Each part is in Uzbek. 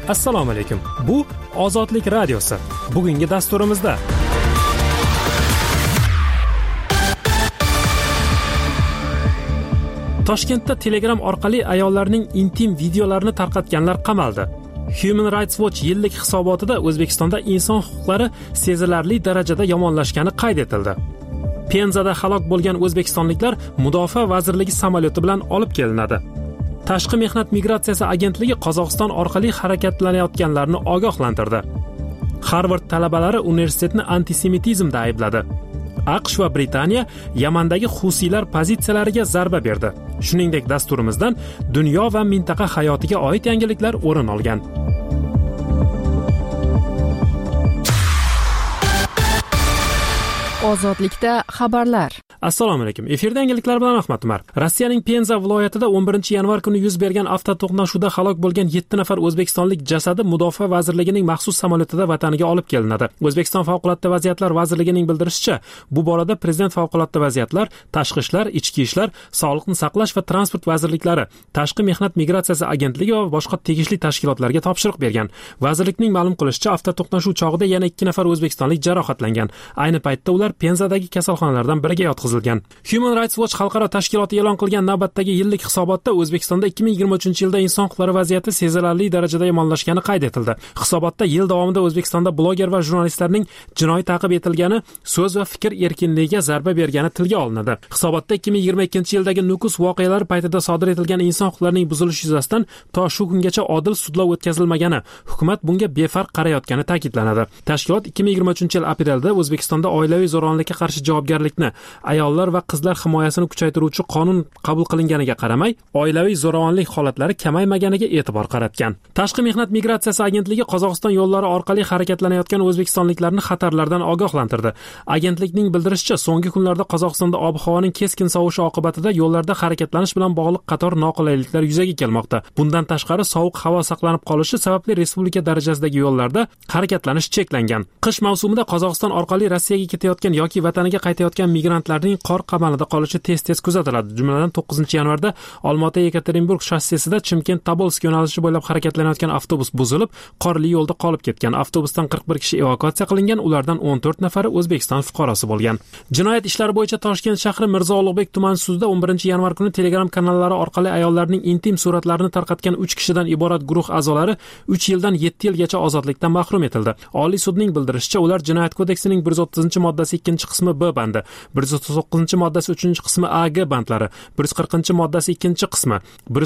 Assalomu alaykum. Bu Ozodlik radiosi. Bugungi dasturimizda Toshkentda Telegram orqali ayollarning intim videolarini tarqatganlar qamaldi. Human Rights Watch yillik hisobotida O'zbekistonda inson huquqlari sezilarli darajada yomonlashgani qayd etildi. Penzada halok bo'lgan o'zbekistonliklar Mudofaa vazirligi samolyoti bilan olib kelinadi. Tashqi mehnat migratsiyasi agentligi Qozog'iston orqali harakatlanayotganlarni ogohlantirdi. Harvard talabalari universitetni antisemitizmda aybladi. AQSh va Britaniya Yamandagi Husiylar pozitsiyalariga zarba berdi. Shuningdek, dasturimizdan dunyo va mintaqa hayotiga oid yangiliklar o'rin olgan. Ozodlikda xabarlar. Assalomu alaykum. Efirda yangiliklar bilan Ahmad Umar. Rossiyaning Penza viloyatida 11-yanvar kuni yuz bergan avtoto'qnashuvda halok bo'lgan 7 nafar o'zbekistonlik jasadi Mudofaa vazirligining maxsus samolyotida vataniga olib kelinadi. O'zbekiston favqulodda vaziyatlar vazirligining bildirishicha, bu borada Prezident favqulodda vaziyatlar, tashqi ishlar, ichki ishlar, sog'liqni saqlash va transport vazirliklari, tashqi mehnat migratsiyasi agentligi va boshqa tegishli tashkilotlarga topshiriq bergan. Vazirlikning ma'lum qilishicha, avtoto'qnashuv chog'ida yana 2 nafar o'zbekistonlik jarohatlangan. Ayni paytda ular Penzadagi kasalxonalardan biriga yotqizilgan. Human Rights Watch xalqaro tashkiloti e'lon qilgan navbatdagi yillik hisobotda O'zbekistonda 2023-yilda inson huquqlari vaziyati sezilarli darajada yomonlashgani qayd etildi. Hisobotda yil davomida O'zbekistonda bloger va jurnalistlarning jinoiy ta'qib etilgani, so'z va fikr erkinligiga zarba bergani tilga olinadi. Hisobotda 2022-yildagi Nukus voqealari paytida sodir etilgan inson huquqlarining buzilishi yuzasidan to shu kungacha odil sudlov o'tkazilmagani, hukumat bunga befarq qarayotgani ta'kidlanadi. Tashkilot 2023-yil aprelda O'zbekistonda oilaviy zo'ravonlikka qarshi javobgarlikni, ayollar va qizlar himoyasini kuchaytiruvchi qonun qabul qilinganiga qaramay, oilaviy zo'ravonlik holatlari kamaymaganiga e'tibor qaratgan. Tashqi mehnat migratsiyasi agentligi Qozog'iston yo'llari orqali harakatlanayotgan o'zbekistonliklarni xatarlardan ogohlantirdi. Agentlikning bildirishicha, so'nggi kunlarda Qozog'istonda ob-havoning keskin sovishi oqibatida yo'llarda harakatlanish bilan bog'liq qator noqulayliklar yuzaga kelmoqda. Bundan tashqari, sovuq havo saqlanib qolishi sababli respublika darajasidagi yo'llarda harakatlanish cheklangan. Qish mavsumida Qozog'iston orqali Rossiyaga ketayotgan yoki vataniga qaytayotgan migrantlarning qor qamalida qolishi tez-tez kuzatiladi. Jumladan 9-yanvarda Olmaota-Yekaterinburg shossesida Chimkent-Tobolsk yo'nalishi bo'ylab harakatlanayotgan avtobus buzilib, qorli yo'lda qolib ketgan. Avtobusdan 41 kishi evakuatsiya qilingan, ulardan 14 nafari O'zbekiston fuqarosi bo'lgan. Jinoyat ishlari bo'yicha Toshkent shahri Mirzo Ulug'bek tuman sudida 11-yanvar kuni Telegram kanallari orqali ayollarning intim suratlarini tarqatgan 3 kishidan iborat guruh a'zolari 3 yildan 7 yilgacha ozodlikdan mahrum etildi. Oliy sudning bildirishicha, ular Jinoyat kodeksining 130-moddasi 2-qismi B bandi, 139-moddasi 3-qismi A, G bandlari, 140-moddasi 2-qismi,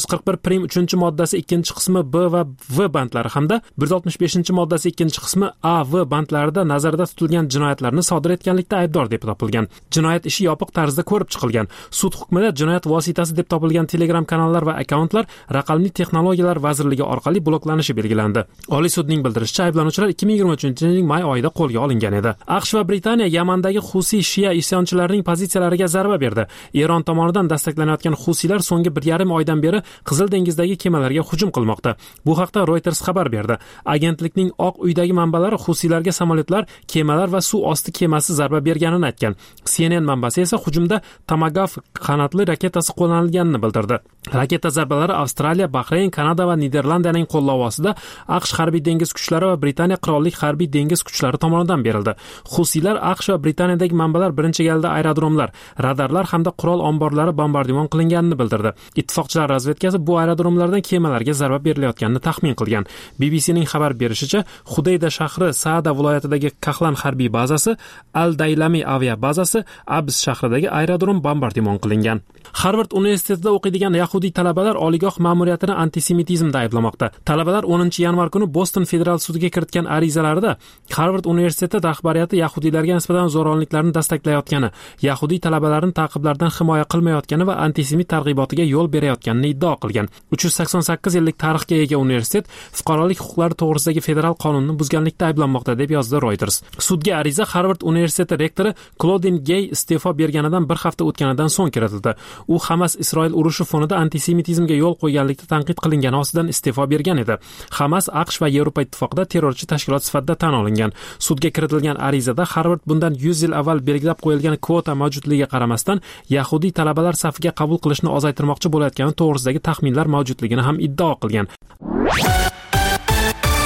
141 3-moddasi 2-qismi B va V bandlari hamda 165-moddasi 2-qismi A, V bandlarida nazarda tutilgan jinoyatlarni sodir etganlikda aybdor deb topilgan. Jinoyat ishi yopiq tarzda ko'rib chiqilgan. Sud hukmida jinoyat vositasi deb topilgan Telegram kanallar va akkauntlar Raqamli texnologiyalar vazirligi orqali bloklanishi belgilandi. Oliy sudning bildirishicha, ayblanuvchilar 2023-yilning may oyida qo'lga olingan edi. AQSh va Britaniya Yamandagi Husiy shia isyonchilarining pozitsiyalariga zarba berdi. Eron tomonidan dastaklanayotgan Husiylar so'nggi 1,5 oydan beri Qizil dengizdagi kemalarga hujum qilmoqda. Bu haqda Reuters xabar berdi. Agentlikning Oq uydagi manbalari Husiylarga samolyotlar, kemalar va suv osti kemasi zarba berganini aytgan. CNN manbasi esa hujumda Tomahawk qanotli raketasi qo'llanilganini bildirdi. Raketa zarbalari Avstraliya, Bahrayn, Kanada va Niderlandiyaning qo'llovida AQSh harbiy dengiz kuchlari va Britaniya qirollik harbiy dengiz kuchlari tomonidan berildi. Husiylar AQSh va Britaniyadagi manbalar birinchi galda aerodromlar, radarlar hamda qurol omborlari bombardimon qilinganini bildirdi. Ittifoqchilar razvedkasi bu aerodromlardan kemalarga zarba berilayotganini taxmin qilgan. BBCning xabar berishicha, Xudayda shahri Saada viloyatidagi Kahlan harbiy bazasi, Al-Daylami avia bazasi, Abs shahridagi aerodrom bombardimon qilingan. Harvard universitetida o'qiydigan yahudiy talabalar oliygoh ma'muriyatini antisemitizmda ayblamoqda. Talabalar 10-yanvar kuni Boston federal sudiga kiritgan arizalarida Harvard universiteti rahbariyati yahudiylarga nisbatan zo'ravonliklarni dastaklayotgani, yahudiy talabalarni ta'qiblardan himoya qilmayotgani va antisemit targ'ibotiga yo'l berayotganini iddao qilgan. 388 yillik tarixga ega universitet fuqarolik huquqlari to'g'risidagi federal qonunni buzganlikda ayblanmoqda deb yozdi Reuters. Sudga ariza Harvard universiteti rektori Claudine Gay iste'fo berganidan bir hafta o'tganidan so'ng kiritildi. U Hamas-Isroil urushi fonida antisemitizmga yo'l qo'yganlikda tanqid qilingani ostidan iste'fo bergan edi. Hamas AQSh va Yevropa ittifoqida terrorchi tashkilot sifatida tan olingan. Sudga kiritilgan arizada Harvard bundan 100 yil avval belgilab qo'yilgan kvota mavjudligiga qaramasdan yahudiy talabalar safiga qabul qilishni ozaytirmoqchi bo'layotgani to'g'risidagi taxminlar mavjudligini ham iddao qilgan.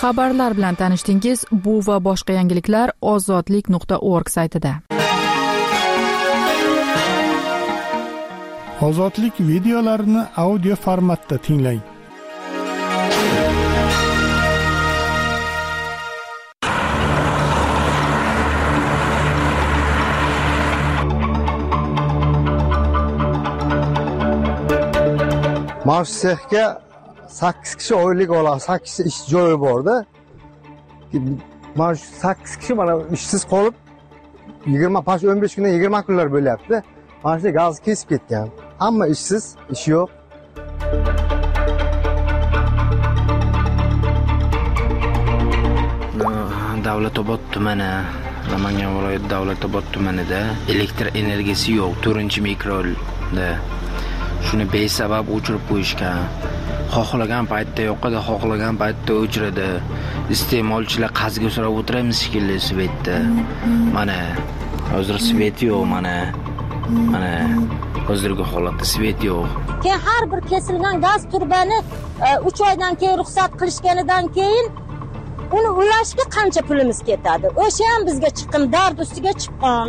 Xabarlar bilan tanishdingiz. Bu va boshqa yangiliklar ozodlik.org saytida. Ozodlik videolarini audio formatda tinglang. Mana shu sexga 8 kishi oylik oladi, 8 kishi ish joyi borda. Mana shu 8 kishi mana ishsiz qolib 15 kundan 20 kunlar bo'lyapti. Mana shu gaz kesib ketgan. Hamma ishsiz, ish yo'q. Davlatobod tumani, Namangan viloyati Davlatobod tumanida elektr energiyasi yo'q, 4-mikroda. Shuni besabab o'chirib qo'yishgan. Xohlagan paytda yoqadi, xohlagan paytda o'chiradi. Iste'molchilar qazga so'rab o'tiramiz shekilli svetda. Mana hozir svet yo'q, mana hozirgi holatda svet yo'q. Keyin har bir kesilgan gaz turbani 3 oydan keyin ruxsat qilishganidan keyin uni ulashga qancha pulimiz ketadi? O'sha ham bizga chiqqan, dard ustiga chiqqan.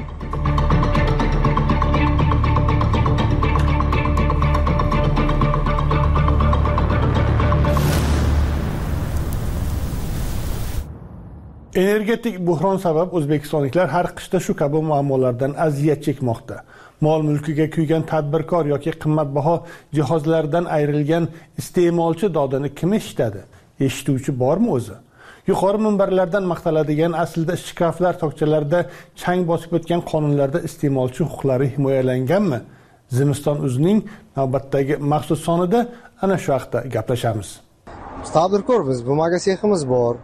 Energetik buhron sabab o'zbekistonliklar har qishda shu kabi muammolardan aziyat chekmoqda. Mol mulkiga kuygan tadbirkor yoki qimmatbaho jihozlardan ayrilgan iste'molchi dodini kim eshitadi? Eshituvchi bormi o'zi? Yuqori minbarlardan maqtaladigan aslida shkaflar tokchalarida chang bosib o'tgan qonunlarda iste'molchi huquqlari himoyalanganmi? Zimiston o'zining navbatdagi maxsus sonida ana shu haqda gaplashamiz. Tadbirkor biz, bu magaseximiz bor.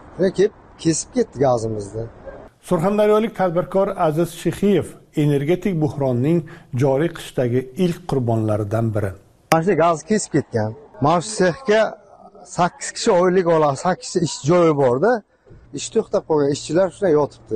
Kesib ketdi gazimizni. Surxondaryolik tadbirkor Aziz Shexiyev energetik buhronning joriy qishdagi ilk qurbonlaridan biri. Mana shu gaz kesib ketgan. Mana shu sexga 8 kishi oylik oladi, 8 kishi ish joyi borda. Ish to'xtab qolgan, ishchilar shunday yotibdi.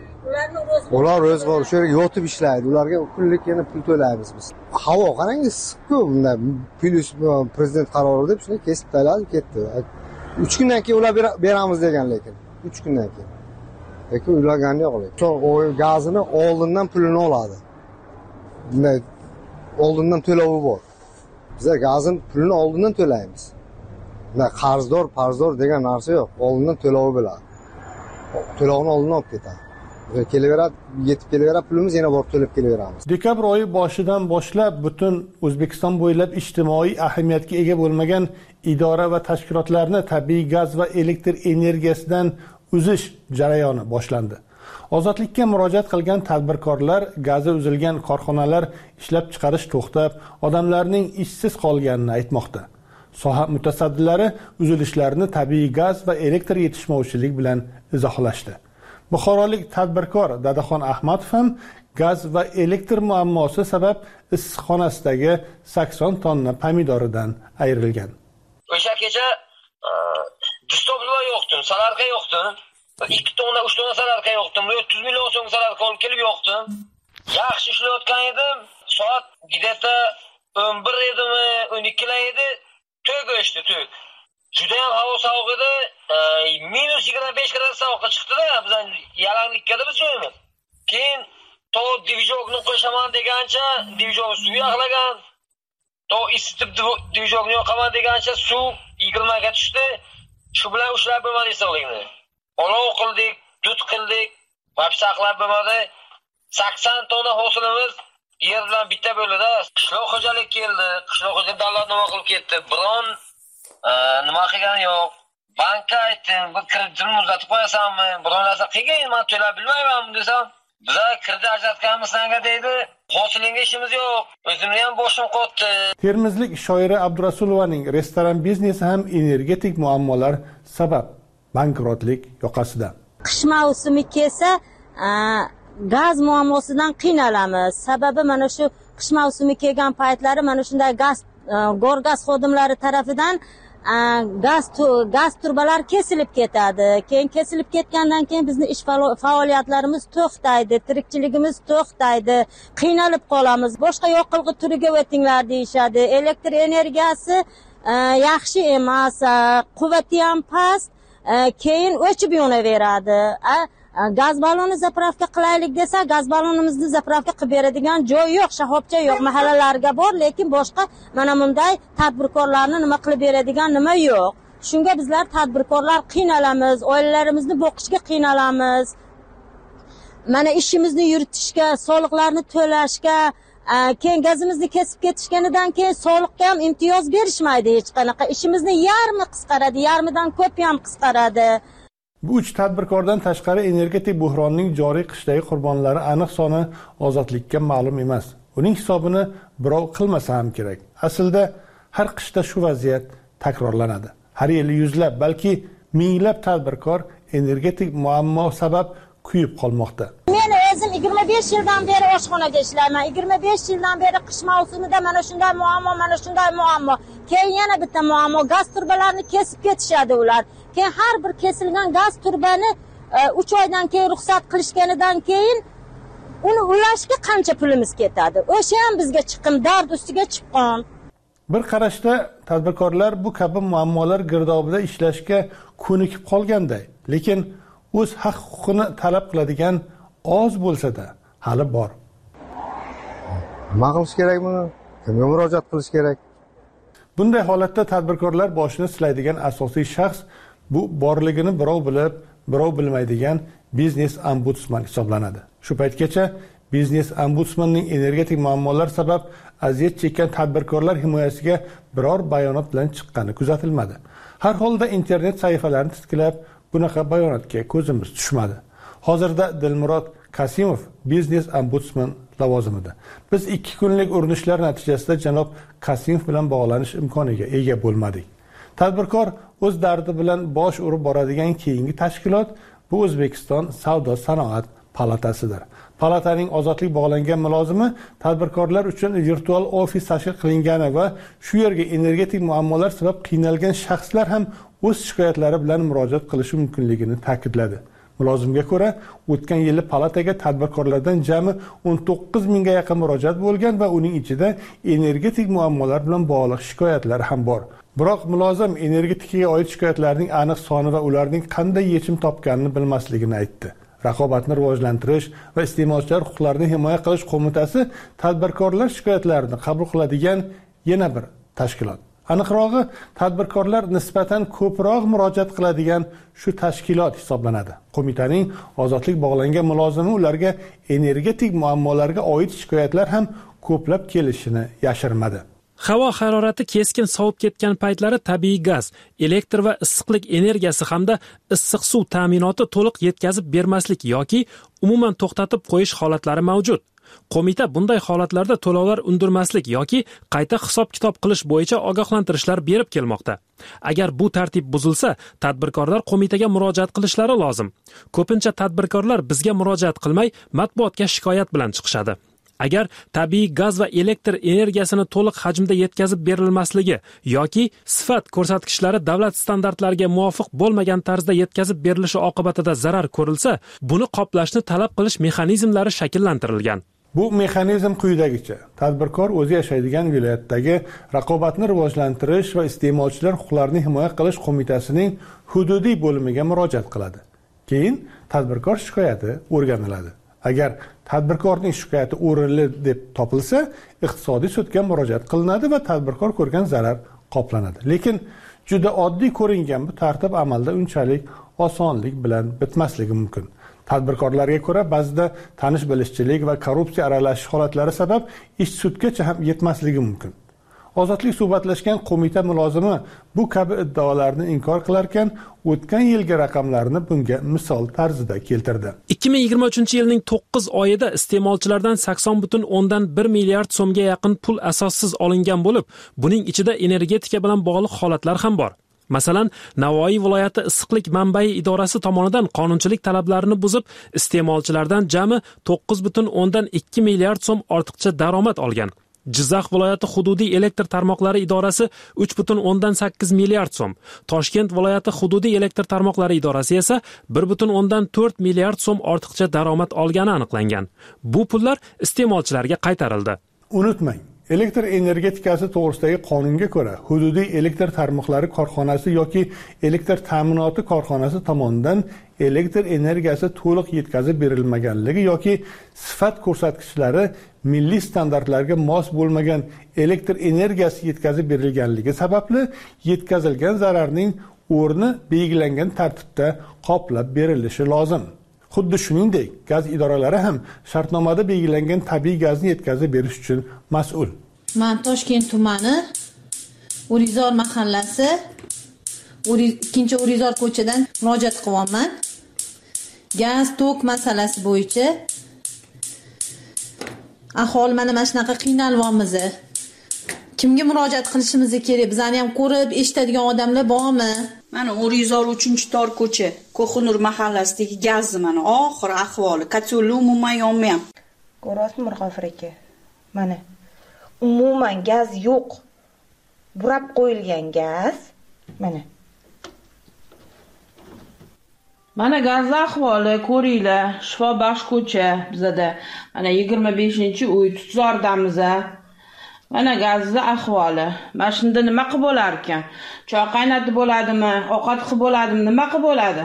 Ular ro'zg'or shu yerga yotib ishlaydi. Ularga kunlik yana pul to'laymiz biz. Havo qarang, issiq-ku, bunda plus prezident qarori deb shuni kesib tashladi, ketdi. 3 kundan keyin ular beramiz degan lekin. 3 kundan keyin. Lekin uylagani yo'q. Shu gazini oldindan pulini oladi. Bunday oldindan to'lovi bor. Bizlar gazin pulini oldindan to'laymiz. Bunday qarzdor degan narsa yo'q. Oldindan to'lovi bo'ladi. To'lovini oldindan olib ketadi. Kelaveradi, yetib kelaveradi, pulimiz yana borib to'lab kelaveramiz. Dekabr oyi boshidan boshlab butun O'zbekiston bo'ylab ijtimoiy ahamiyatga ega bo'lmagan idora va tashkilotlarni tabiiy gaz va elektr energiyasidan uzish jarayoni boshlandi. Ozodlikka murojaat qilgan tadbirkorlar gazi uzilgan korxonalar ishlab chiqarish to'xtab, odamlarning ishsiz qolganini aytmoqda. Soha mutasaddilari uzilishlarni tabiiy gaz va elektr yetishmovchilik bilan izohlashdi. Buxorolik tadbirkor Dadaxon Ahmadov ham gaz va elektr muammosi sabab issiqxonasidagi 80 tonna pomidoridan ayrilgan. O'sha kecha distoblar yo'qdim, salarqa yo'qdim. 2 tonna, 3 tonna salarqa yo'qdim. 30 million so'm salarqa olib kelib yo'qdim. Yaxshi ishlayotgan edim. Soat gideta 11 edimi, 12 edi. To'g o'chdi, to'g. Juda ham havo sovuq edi. -25 gradus sovuqqa chiqdi-da, bizdan yalanglikka biz joyimiz. Keyin to divizorni qo'shaman degancha, divizor suv yog'lagan. To isitib divizorni yoqaman degancha suv 20 ga tushdi. Shu bilan ushlab bo'lmadi sog'lig'ini. Olov qildik, dud qildik, vaqt bo'lmadi. 80 tonna hosilimiz yer bilan bitta bo'ldi-da. Qishloq xo'jalik keldi, qishloq xo'jalik davlat nima qilib ketdi? Biron nima qilgani yo'q. Bankka aytdim, bu kreditni uzatib qo'yasanmi? Biron narsa qilgin, men to'lab bilmayman desam, bizlar kredit ajratganmiz senga deydi. Hosilingga ishimiz yo'q. O'zimni ham boshim qotdi. Termizlik shoira Abdurasulovaning restoran biznesi ham energetik muammolar sabab bankrotlik yoqasida. Qish mavsumi kelsa, gaz muammosidan qiynalamiz. Sababi mana shu qish mavsumi kelgan paytlari mana shunday gorgaz xodimlari tarafidan gaz turbalar kesilib ketadi. Keyin kesilib ketgandan keyin bizning ish faoliyatlarimiz to'xtaydi, tirikchiligimiz to'xtaydi, qiynalib qolamiz. Boshqa yoqilg'i turiga o'tinglar deyshadi. Elektr energiyasi yaxshi emas, quvvati ham past. keyin o'chib yonaveradi. Gaz balloni zapravka qilaylik desa, gaz ballonimizni zapravka qilib beradigan joy yo'q, shahobcha yo'q, mahallalarga bor, lekin boshqa mana bunday tadbirkorlarni nima qilib beradigan nima yo'q. Shunga bizlar tadbirkorlar qiynalamiz, oilalarimizni boqishga qiynalamiz. Mana ishimizni yuritishga, soliqlarni to'lashga, keyin gazimizni kesib ketishganidan keyin soliqqa ham imtiyoz berishmaydi hech qanaqa. Ishimizni yarmi qisqaradi, yarmidan ko'p ham qisqaradi. Bu 3 tadbirkordan tashqari energetik buhronning joriy qishdagi qurbonlari aniq soni ozodlikka ma'lum emas. Uning hisobini birov qilmasa ham kerak. Aslida har qishda shu vaziyat takrorlanadi. Har yili yuzlab, balki minglab tadbirkor energetik muammo sabab kuyib qolmoqda. Men o'zim 25 yildan beri oshxonada ishlayman. 25 yildan beri qish mavsumida mana shunday muammo. Keyin yana bitta muammo, gaz turbalarini kesib ketishadi ular. Keyin har bir kesilgan gaz turbani 3 oydan keyin ruxsat qilishganidan keyin uni ulashga qancha pulimiz ketadi? O'sha ham bizga chiqim, dard ustiga chiqqan. Bir qarashda tadbirkorlar bu kabi muammolar girdobida ishlashga ko'nikib qolganday, lekin o'z haq-huquqini talab qiladigan oz bo'lsa-da hali bor. Nima qilish kerak buni? Kimga murojaat qilish kerak? Bunday holatda tadbirkorlar boshini silaydigan asosiy shaxs bu borligini birov bilib, birov bilmaydigan biznes ombudsman hisoblanadi. Shu paytgacha biznes ombudsmanning energetik muammolar sabab aziyat chekkan tadbirkorlar himoyasiga biror bayonot bilan chiqqani kuzatilmadi. Har holda internet sahifalarini titkilab bunaqa bayonotga ko'zimiz tushmadi. Hozirda Dilmurod Kasimov biznes ombudsman lavozimida. Biz 2 kunlik urinishlar natijasida janob Kasimov bilan bog'lanish imkoniga ega bo'lmadik. Tadbirkor o'z dardi bilan bosh urib boradigan keyingi tashkilot bu O'zbekiston Savdo-sanoat palatasidir. Palataning ozodlik bog'langan mulozimi tadbirkorlar uchun virtual ofis tashkil qilingani va shu yerga energetik muammolar sabab qiynalgan shaxslar ham o'z shikoyatlari bilan murojaat qilishi mumkinligini ta'kidladi. Mulozimga ko'ra, o'tgan yili palataga tadbirkorlardan jami 19 mingga yaqin murojaat bo'lgan va uning ichida energetik muammolar bilan bog'liq shikoyatlar ham bor. Biroq mulozim energetikaga oid shikoyatlarning aniq soni va ularning qanday yechim topganini bilmasligini aytdi. Raqobatni rivojlantirish va iste'molchilar huquqlarini himoya qilish qo'mitasi tadbirkorlar shikoyatlarini qabul qiladigan yana bir tashkilot. Aniqrog'i, tadbirkorlar nisbatan ko'proq murojaat qiladigan shu tashkilot hisoblanadi. Qo'mitaning ozodlik bog'langan mulozimi ularga energetik muammolarga oid shikoyatlar ham ko'plab kelishini yashirmadi. Havo harorati keskin sovib ketgan paytlari tabiiy gaz, elektr va issiqlik energiyasi hamda issiq suv ta'minoti to'liq yetkazib bermaslik yoki umuman to'xtatib qo'yish holatlari mavjud. Qo'mita bunday holatlarda to'lovlar undirmaslik yoki qayta hisob-kitob qilish bo'yicha ogohlantirishlar berib kelmoqda. Agar bu tartib buzilsa, tadbirkorlar qo'mitaga murojaat qilishlari lozim. Ko'pincha tadbirkorlar bizga murojaat qilmay, matbuotga shikoyat bilan chiqishadi. Agar tabiiy gaz va elektr energiyasini to'liq hajmda yetkazib berilmasligi yoki sifat ko'rsatkichlari davlat standartlariga muvofiq bo'lmagan tarzda yetkazib berilishi oqibatida zarar ko'rilsa, buni qoplashni talab qilish mexanizmlari shakllantirilgan. Bu mexanizm quyidagicha: tadbirkor o'zi yashaydigan viloyatdagi raqobatni rivojlantirish va iste'molchilar huquqlarini himoya qilish qo'mitasining hududiy bo'limiga murojaat qiladi. Keyin tadbirkor shikoyati o'rganiladi. Agar tadbirkorning shikoyati o'rinli deb topilsa, iqtisodiy sudga murojaat qilinadi va tadbirkor ko'rgan zarar qoplanadi. Lekin juda oddiy ko'ringan bu tartib amalda unchalik osonlik bilan bitmasligi mumkin. Tadbirkorlarga ko'ra, ba'zida tanish-bilishchilik va korrupsiya aralashish holatlari sabab ish sudgacha ham yetmasligi mumkin. Ozodlik suhbatlashgan qo'mita mulozimi bu kabi iddaolarni inkor qilarkan, o'tgan yilgi raqamlarni bunga misol tarzida keltirdi. 2023-yilning 9 oyida iste'molchilardan 80,1 milliard so'mga yaqin pul asossiz olingan bo'lib, buning ichida energetika bilan bog'liq holatlar ham bor. Masalan, Navoiy viloyati issiqlik manbai idorasi tomonidan qonunchilik talablarini buzib, iste'molchilardan jami 9,2 milliard so'm ortiqcha daromad olgan. Jizzax viloyati hududiy elektr tarmoqlari idorasi 3,8 milliard so'm, Toshkent viloyati hududiy elektr tarmoqlari idorasi esa 1,4 milliard so'm ortiqcha daromad olgani aniqlangan. Bu pullar iste'molchilarga qaytarildi. Unutmang, Elektr energetikasi to'g'risidagi qonunga ko'ra, hududiy elektr tarmoqlari korxonasi yoki elektr ta'minoti korxonasi tomonidan elektr energiyasi to'liq yetkazib berilmaganligi yoki sifat ko'rsatkichlari milliy standartlarga mos bo'lmagan elektr energiyasi yetkazib berilganligi sababli yetkazilgan zararning o'rni belgilangan tartibda qoplab berilishi lozim. Xuddi shuningdek, gaz idoralari ham shartnomada belgilangan tabiiy gazni yetkazib berish uchun mas'ul. Men Toshkent tumani Urizor mahallasi 2-Urizor ko'chadan murojaat qilyapman. Gaz, tok masalasi bo'yicha aholi mana shunaqa qiynalyapmiz. Kimga murojaat qilishimiz kerak? Bizani ham ko'rib, eshitadigan odamlar bormi? Mana Urizor 3-tor ko'cha, Ko'xunur mahallasidagi gazni mana oxir ahvoli, kotelli umuman yonmayapti. Ko'rasizmi Mirg'ofur aka? Mana umuman gaz yo'q. Burab qo'yilgan gaz. Mana gaz ahvoli ko'ringlar, Shifobaxsh ko'cha bizada. Mana 25-uy Tutzordamiz. Mana gazni ahvoli. Mana shunda nima qilib bo'lar ekan? Choy qaynatib bo'ladimi? Ovqat qilib bo'ladimi? Nima qilib bo'ladi?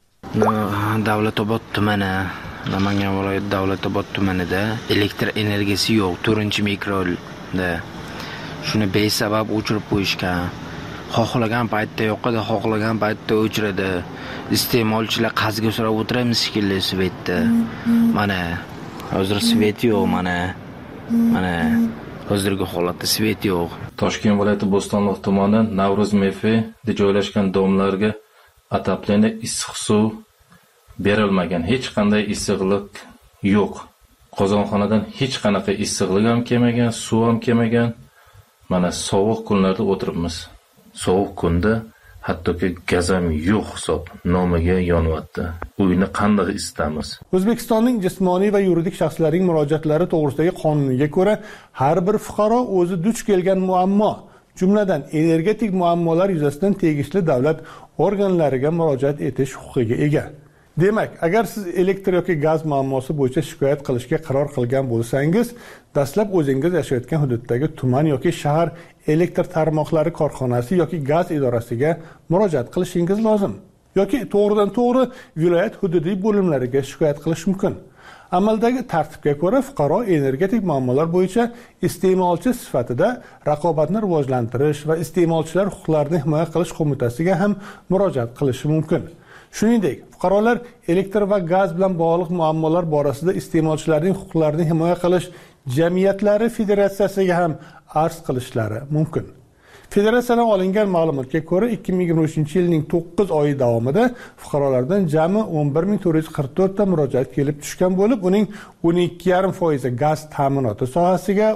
Davlatobod tumani, Namangan viloyati Davlatobod tumanida elektr energiyasi yo'q, 4-mikroda. Shuni besabab o'chirib qo'yishgan. Xohlagan paytda yoqadi, xohlagan paytda o'chiradi. Iste'molchilar qazga so'rab o'tiramiz shekilli svetda. Mana hozir svet yo'q, mana hozirgi holatda svet yo'q. Toshkent viloyati Bo'stonliq tumani Navro'z MFda joylashgan domlarga ataplanish issiq suv berilmagan. Hech qanday issiqlik yo'q. Qozonxonadan hech qanaqa issiqlik ham kelmagan, suv ham kelmagan. Mana sovuq kunlarda o'tiribmiz. Sovuq kunda hattoki gaz ham yo'q hisob nomiga yonyapti. Uyni qanday isitamiz? O'zbekistonning jismoniy va yuridik shaxslarining murojaatlari to'g'risidagi qonuniga ko'ra, har bir fuqaro o'zi duch kelgan muammo, jumladan energetik muammolar yuzasidan tegishli davlat organlariga murojaat etish huquqiga ega. Demak, agar siz elektr yoki gaz muammosi bo'yicha shikoyat qilishga qaror qilgan bo'lsangiz, dastlab o'zingiz yashayotgan hududdagi tuman yoki shahar elektr tarmoqlari korxonasi yoki gaz idorasiga murojaat qilishingiz lozim. Yoki to'g'ridan-to'g'ri viloyat hududiy bo'limlariga shikoyat qilish mumkin. Amaldagi tartibga ko'ra, fuqaro energetik muammolar bo'yicha iste'molchi sifatida Raqobatni rivojlantirish va iste'molchilar huquqlarini himoya qilish qo'mitasiga ham murojaat qilishi mumkin. Shuningdek, fuqarolar elektr va gaz bilan bog'liq muammolar borasida iste'molchilarning huquqlarini himoya qilish jamiyatlari federatsiyasiga ham arz qilishlari mumkin. Federatsiyadan olingan ma'lumotga ko'ra, 2023-yilning 9 oyi davomida fuqarolardan jami 11444 ta murojaat kelib tushgan bo'lib, uning 12,5% gaz ta'minoti sohasiga,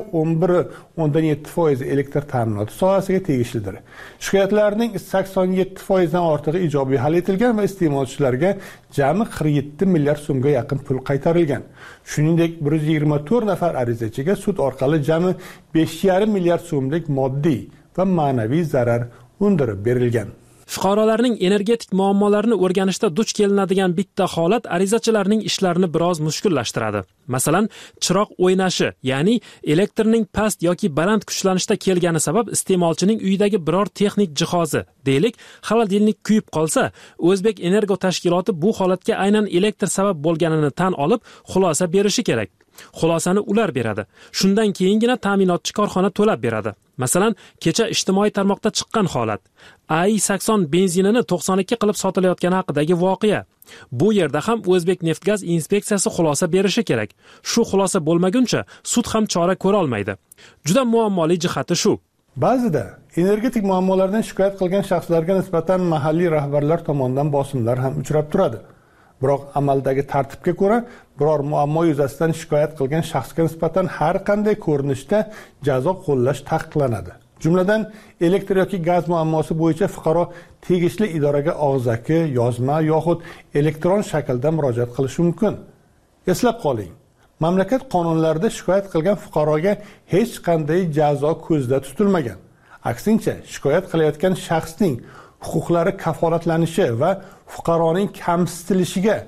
11,7% elektr ta'minoti sohasiga tegishlidir. Shikoyatlarning 87% dan ortig'i ijobiy hal etilgan va iste'molchilarga jami 47 milliard so'mga yaqin pul qaytarilgan. Shuningdek, 124 nafar arizachiga sud orqali jami 5,5 milliard so'mlik moddiy va ma'naviy zarar undirib berilgan. Fuqarolarning energetik muammolarini o'rganishda duch kelinadigan bitta holat arizachilarning ishlarini biroz mushkullashtiradi. Masalan, chiroq o'ynashi, ya'ni elektrning past yoki baland kuchlanishda kelgani sabab iste'molchining uyidagi biror texnik jihozi, deylik, xolodilnik kuyib qolsa, O'zbek Energo tashkiloti bu holatga aynan elektr sabab bo'lganini tan olib, xulosa berishi kerak. Xulosani ular beradi. Shundan keyingina ta'minotchi korxona to'lab beradi. Masalan, kecha ijtimoiy tarmoqda chiqqan holat. AI-Sakson benzinini 92 qilib sotilayotgani haqidagi voqea. Bu yerda ham O'zbekneftgaz inspeksiyasi xulosa berishi kerak. Shu xulosa bo'lmaguncha sud ham chora ko'ra olmaydi. Juda muammoli jihati shu. Ba'zida energetik muammolardan shikoyat qilgan shaxslarga nisbatan mahalliy rahbarlar tomonidan bosimlar ham uchrab turadi. Biroq amaldagi tartibga ko'ra, biror muammo yuzasidan shikoyat qilgan shaxsga nisbatan har qanday ko'rinishda jazo qo'llash taqiqlanadi. Jumladan, elektr yoki gaz muammosi bo'yicha fuqaro tegishli idoraga og'zaki, yozma yoxud elektron shaklda murojaat qilishi mumkin. Eslab qoling, mamlakat qonunlarida shikoyat qilgan fuqaroga hech qanday jazo ko'zda tutilmagan. Aksincha, shikoyat qilayotgan shaxsning huquqlari kafolatlanishi va fuqaroning kamsitilishiga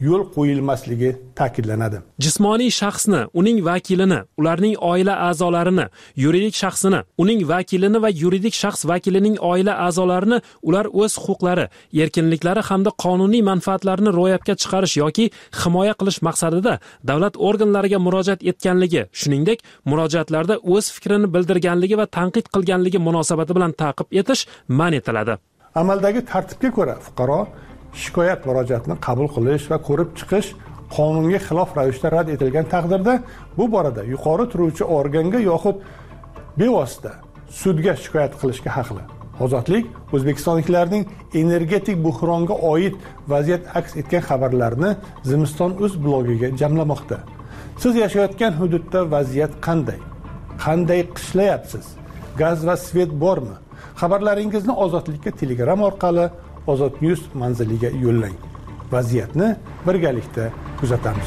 yo'l qo'yilmasligi ta'kidlanadi. Jismoniy shaxsni, uning vakilini, ularning oila a'zolarini, yuridik shaxsini, uning vakilini va yuridik shaxs vakilining oila a'zolarini ular o'z huquqlari, erkinliklari hamda qonuniy manfaatlarini ro'yobga chiqarish yoki himoya qilish maqsadida davlat organlariga murojaat etganligi, shuningdek, murojaatlarda o'z fikrini bildirganligi va tanqid qilganligi munosabati bilan ta'qib etish man etiladi. Amaldagi tartibga ko'ra fuqaro shikoyat murojaatini qabul qilish va ko'rib chiqish qonunga xilof ravishda rad etilgan taqdirda bu borada yuqori turuvchi organga yoxud bevosita sudga shikoyat qilishga haqli. Ozodlik o'zbekistonliklarning energetik buhronga oid vaziyat aks etgan xabarlarni Zimiston.uz blogiga jamlamoqda. Siz yashayotgan hududda vaziyat qanday? Qanday qishlayapsiz? Gaz va svet bormi? Xabarlaringizni Ozodlikka Telegram orqali Ozod News manziliga yo'llang. Vaziyatni birgalikda kuzatamiz.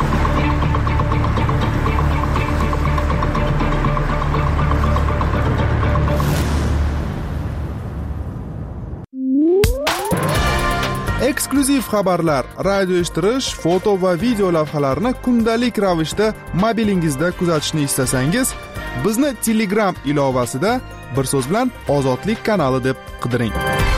Eksklyuziv xabarlar, radio eshittirish, foto va video lavhalarni kundalik ravishda mobilingizda kuzatishni istasangiz, bizni Telegram ilovasida bir so'z bilan Ozodlik kanali deb qidiring.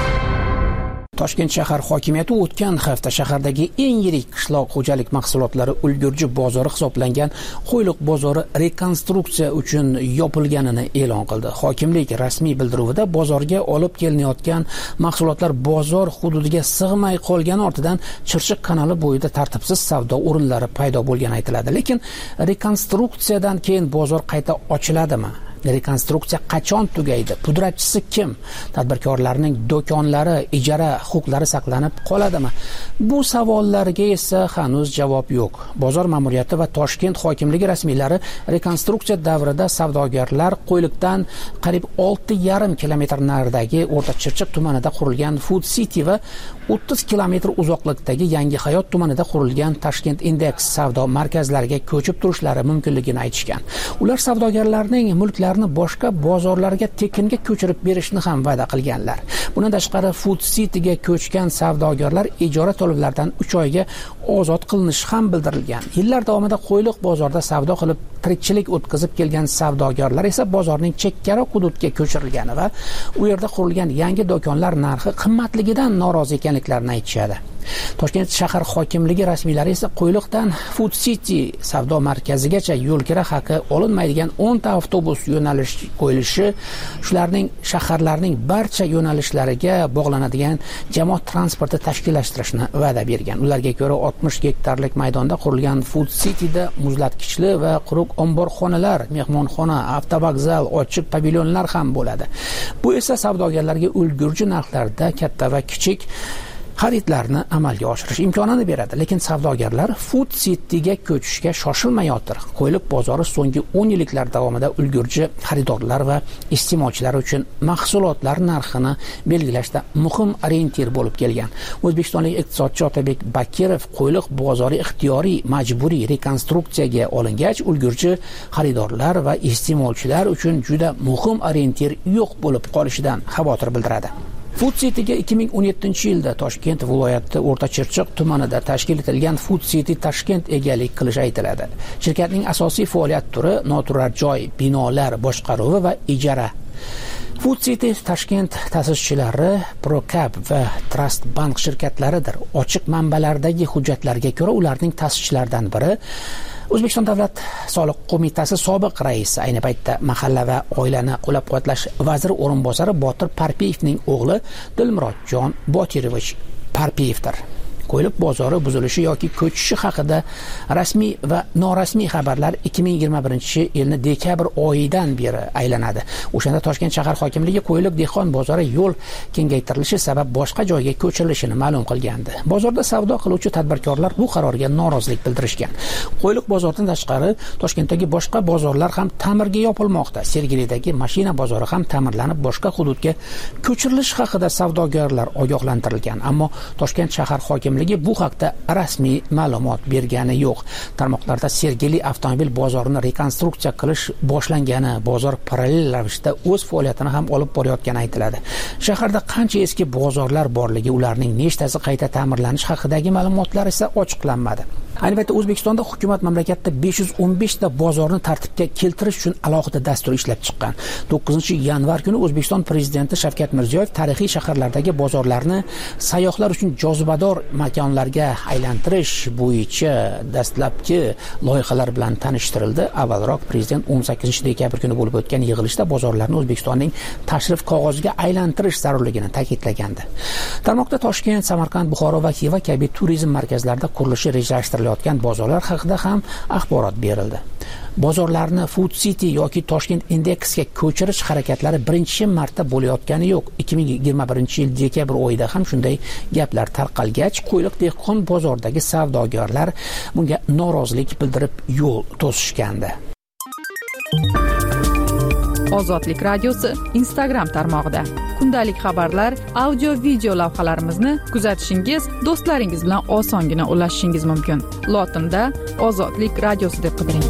Toshkent shahar hokimiyati o'tgan hafta shahardagi eng yirik qishloq xo'jalik mahsulotlari ulgurji bozori hisoblangan Qo'yliq bozori rekonstruksiya uchun yopilganini e'lon qildi. Hokimlik rasmiy bildiruvida bozorga olib kelinayotgan mahsulotlar bozor hududiga sig'may qolgani ortidan Chirchiq kanali bo'yida tartibsiz savdo o'rinlari paydo bo'lgani aytiladi. Lekin rekonstruksiyadan keyin bozor qayta ochiladimi? Rekonstruksiya qachon tugaydi? Pudratchisi kim? Tadbirkorlarning do'konlari, ijara huquqlari saqlanib qoladimi? Bu savollarga esa hanuz javob yo'q. Bozor ma'muriyati va Toshkent hokimligi rasmiylari rekonstruksiya davrida savdogarlar Qo'yliqdan qariyb 6,5 kilometr naridagi O'rta Chirchiq tumanida qurilgan Food City va 30 kilometr uzoqlikdagi Yangi Hayot tumanida qurilgan Tashkent Index savdo markazlariga ko'chib turishlari mumkinligini aytishgan. Ular savdogarlarning mulklarini boshqa bozorlarga tekinga ko'chirib berishni ham va'da qilganlar. Bundan tashqari Food Cityga ko'chgan savdogarlar ijara to'lovlaridan 3 oyga ozod qilinishi ham bildirilgan. Yillar davomida Qo'yliq bozorda savdo qilib tirikchilik o'tkazib kelgan savdogarlar esa bozorning chekkaroq hududga ko'chirilgani va u yerda qurilgan yangi do'konlar narxi qimmatligidan norozi ekanliklarini aytishadi. Toshkent shahar hokimligi rasmiylari esa Qo'yliqdan Food City savdo markazigacha yo'lkira haqi olinmaydigan 10 ta avtobus yo'nalish qo'yilishi, shularning shaharlarning barcha yo'nalishlariga bog'lanadigan jamoat transporti tashkillashtirishni va'da bergan. Ularga ko'ra 60 gektarlik maydonda qurilgan Food Cityda muzlatkichli va quruq omborxonalar, mehmonxona, avtovokzal, ochiq pavilyonlar ham bo'ladi. Bu esa savdogarlarga ulgurji narxlarda katta va kichik xaridlarni amalga oshirish imkonini beradi. Lekin savdogarlar Food Cityga ko'chishga shoshilmayotir. Qo'yliq bozori so'nggi 10 yilliklar davomida ulgurji xaridorlar va iste'molchilar uchun mahsulotlar narxini belgilashda muhim orientir bo'lib kelgan. O'zbekistonlik iqtisodchi Otabek Bakirov Qo'yliq bozori ixtiyoriy majburiy rekonstruksiyaga olingach, ulgurji xaridorlar va iste'molchilar uchun juda muhim orientir yo'q bo'lib qolishidan xavotir bildiradi. Food Cityga 2017-yilda Toshkent viloyati O'rta Chirchiq tumanida tashkil etilgan Food City Tashkent egalik qilishi aytiladi. Shirkatning asosiy faoliyat turi noturar joy, binolar boshqaruvi va ijara. Food City Tashkent ta'sischilari Procap va Trust Bank shirkatlaridir. Ochiq manbalardagi hujjatlarga ko'ra ularning ta'sischilaridan biri O'zbekiston Davlat soliq qo'mitasi sobiq raisi, ayni paytda mahalla va oilani qo'llab-quvvatlash vaziri o'rinbosari Botir Parpiyevning o'g'li Dilmurodjon Botirovich Parpiyevdir. Qo'yliq bozori buzilishi yoki ko'chishi haqida rasmiy va norasmiy xabarlar 2021-yilni dekabr oyidan beri aylanadi. O'shanda Toshkent shahar hokimligi Qo'yliq dehqon bozori yo'l kengaytirilishi sabab boshqa joyga ko'chirilishini ma'lum qilgandi. Bozorda savdo qiluvchi tadbirkorlar bu qarorga norozilik bildirishgan. Qo'yliq bozoridan tashqari Toshkentdagi boshqa bozorlar ham ta'mirga yopilmoqda. Sergelidagi mashina bozori ham ta'mirlanib boshqa hududga ko'chirilish haqida savdogarlar ogohlantirilgan. Ammo Toshkent shahar hokimligi hokimligi bu haqda rasmiy ma'lumot bergani yo'q. Tarmoqlarda Sergeli avtomobil bozorini rekonstruksiya qilish boshlangani, bozor parallel ravishda o'z faoliyatini ham olib borayotgani aytiladi. Shaharda qancha eski bozorlar borligi, ularning nechtasi qayta ta'mirlanish haqidagi ma'lumotlar esa ochiqlanmadi. Ayni paytda O'zbekistonda hukumat mamlakatda 515 ta bozorni tartibga keltirish uchun alohida dastur ishlab chiqqan. 9-yanvar kuni O'zbekiston prezidenti Shavkat Mirziyoyev tarixiy shaharlardagi bozorlarni sayyohlar uchun jozibador makonlarga aylantirish bo'yicha dastlabki loyihalar bilan tanishtirildi. Avvalroq prezident 18-dekabr kuni bo'lib o'tgan yig'ilishda bozorlarni O'zbekistonning tashrif qog'oziga aylantirish zarurligini ta'kidlagandi. Tarmoqda Toshkent, Samarqand, Buxoro va Xiva kabi turizm markazlarida qurilishi rejalashtirilgan bozorlar haqida ham axborot berildi. Bozorlarni Food City yoki Toshkent Indexga ko'chirish harakatlari birinchi marta bo'layotgani yo'q. 2021-yil dekabr oyida ham shunday gaplar tarqalgach, Qo'yliq dehqon bozoridagi savdogarlar bunga norozilik bildirib yo'l to'sishgandi. Ozodlik radiosi Instagram tarmog'ida kundalik xabarlar, audio video lavhalarimizni kuzatishingiz, do'stlaringiz bilan osongina ulashishingiz mumkin. Lotinda Ozodlik radiosi deb qidiring.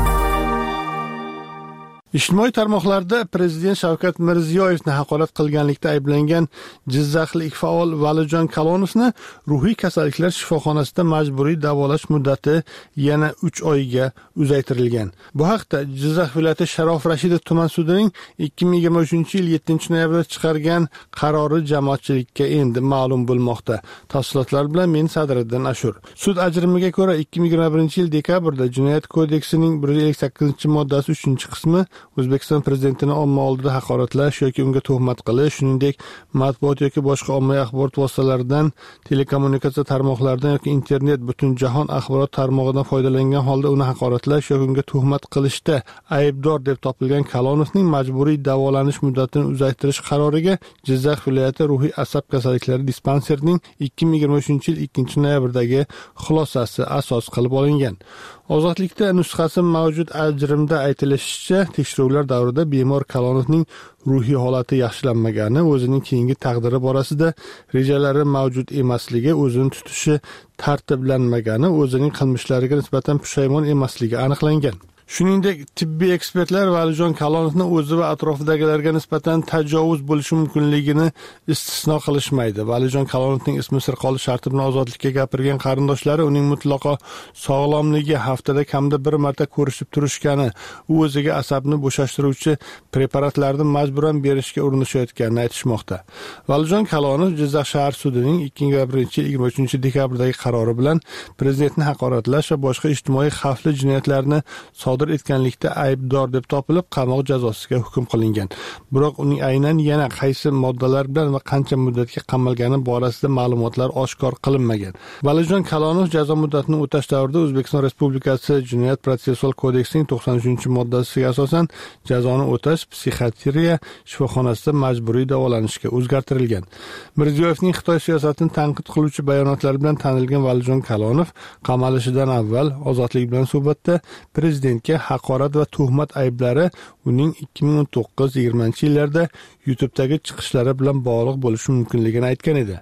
Ijtimoiy tarmoqlarda prezident Shavkat Mirziyoyevni haqorat qilganlikda ayblangan jizzaxlik faol Valijon Kalonovni ruhiy kasalliklar shifoxonasida majburiy davolash muddati yana 3 oyga uzaytirilgan. Bu haqda Jizzax viloyati Sharof Rashidov tuman sudining 2023-yil 7-noyabrda chiqargan qarori jamoatchilikka endi ma'lum bo'lmoqda. Tafsilotlar bilan men Sadriddin Ashur. Sud ajrimiga ko'ra 2021-yil dekabrda Jinoyat kodeksining 158-moddasi 3-qismi O'zbekiston prezidentini omma oldida haqoratlash yoki unga tuhmat qilish, shuningdek matbuot yoki boshqa ommaviy axborot vositalaridan, telekommunikatsiya tarmoqlaridan yoki internet butun jahon axborot tarmog'idan foydalangan holda uni haqoratlash yoki unga tuhmat qilishda aybdor deb topilgan Kalonovning majburiy davolanish muddatini uzaytirish qaroriga Jizzax viloyati ruhiy asab kasalliklari dispanserining 2023-yil 2-noyabrdagi xulosasi asos qilib olingan. Ozodlikda nusxasi mavjud ajrimda aytilishicha, tekshiruvlar davrida bemor Kalonovning ruhiy holati yaxshilanmagani, o'zining keyingi taqdiri borasida rejalari mavjud emasligi, o'zini tutishi tartiblanmagani, o'zining qilmishlariga nisbatan pushaymon emasligi aniqlangan. Shuningdek, tibbiy ekspertlar Valijon Kalonovni o'zi va atrofidagilarga nisbatan tajovuz bo'lishi mumkinligini istisno qilishmaydi. Valijon Kalonovning ismi sir qolish sharti bilan ozodlikka gapirgan qarindoshlari uning mutlaqo sog'lomligi, haftada kamida bir marta ko'rishib turishgani, u o'ziga asabni bo'shashtiruvchi preparatlarni majburan berishga urinishayotganini aytishmoqda. Valijon Kalonov Jizzax shahar sudining 2023-dekabrdagi qarori bilan prezidentni haqoratlash va boshqa ijtimoiy xavfli jinoyatlarni sodir etganlikda aybdor deb topilib, qamoq jazosiga hukm qilingan. Biroq uning aynan yana qaysi moddalar bilan va qancha muddatga qamalgani borasida ma'lumotlar oshkor qilinmagan. Valijon Kalonov jazo muddatini o'tash davrida O'zbekiston Respublikasi Jinoyat protsessual kodeksining 93-moddasiga asosan jazoni o'tash psixiatriya shifoxonasida majburiy davolanishga o'zgartirilgan. Mirziyoyevning Xitoy siyosatini tanqid qiluvchi bayonotlari bilan tanilgan Valijon Kalonov qamalishidan avval Ozodlik bilan suhbatda prezidentga haqorat va tuhmat ayblari uning 2019-20 yillarda YouTube'dagi chiqishlari bilan bog'liq bo'lishi mumkinligini aytgan edi.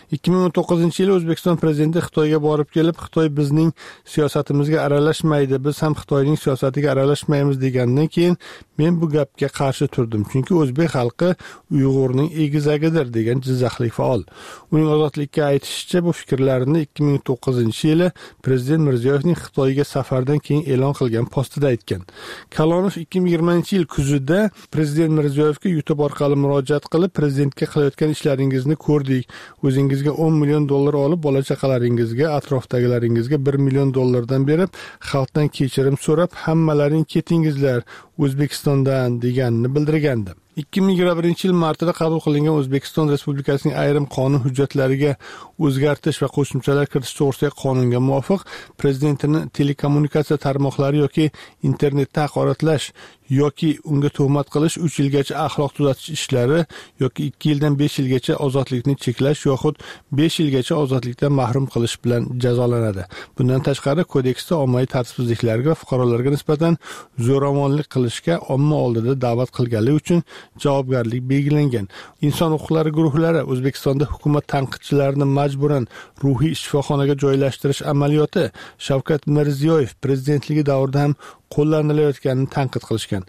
2019-yil O'zbekiston prezidenti Xitoyga borib kelib, Xitoy bizning siyosatimizga aralashmaydi, biz ham Xitoyning siyosatiga aralashmaymiz degandan keyin men bu gapga qarshi turdim, chunki o'zbek xalqi Uyg'urning egizagidir degan jizzaxlik faol. Uning Ozodlikka aytishicha, bu fikrlarini 2009-yili prezident Mirziyoyevning Xitoyga safardan keyin e'lon qilgan postida aytgan. Kalonov 2020-yil kuzida prezident Mirziyoyevga YouTube orqali murojaat qilib, prezidentga qilayotgan ishlaringizni ko'rdik. O'zingizga $10 million olib, bola-chaqalaringizga, atrofdagilaringizga $1 million berib, xalqdan kechirim so'rab, hammalaring ketingizlar O'zbekistondan deganini bildirgandi. 2021-yil martida qabul qilingan O'zbekiston Respublikasining ayrim qonun hujjatlariga o'zgartish va qo'shimchalar kiritish to'g'risidagi qonunga muvofiq prezidentini telekommunikatsiya tarmoqlari yoki internetda haqoratlash yoki unga tuhmat qilish 3 yilgacha axloq tuzatish ishlari yoki 2 yildan 5 yilgacha ozodlikni cheklash yoxud 5 yilgacha ozodlikdan mahrum qilish bilan jazolanadi. Bundan tashqari kodeksda ommaviy tartibsizliklarga va fuqarolarga nisbatan zo'ravonlik qilishga omma oldida da'vat qilganlik uchun javobgarlik belgilangan. Inson huquqlari guruhlari O'zbekistonda hukumat tanqidchilarini majburan ruhiy shifoxonaga joylashtirish amaliyoti Shavkat Mirziyoyev prezidentligi davrida ham qo'llanilayotganini tanqid qilishgan.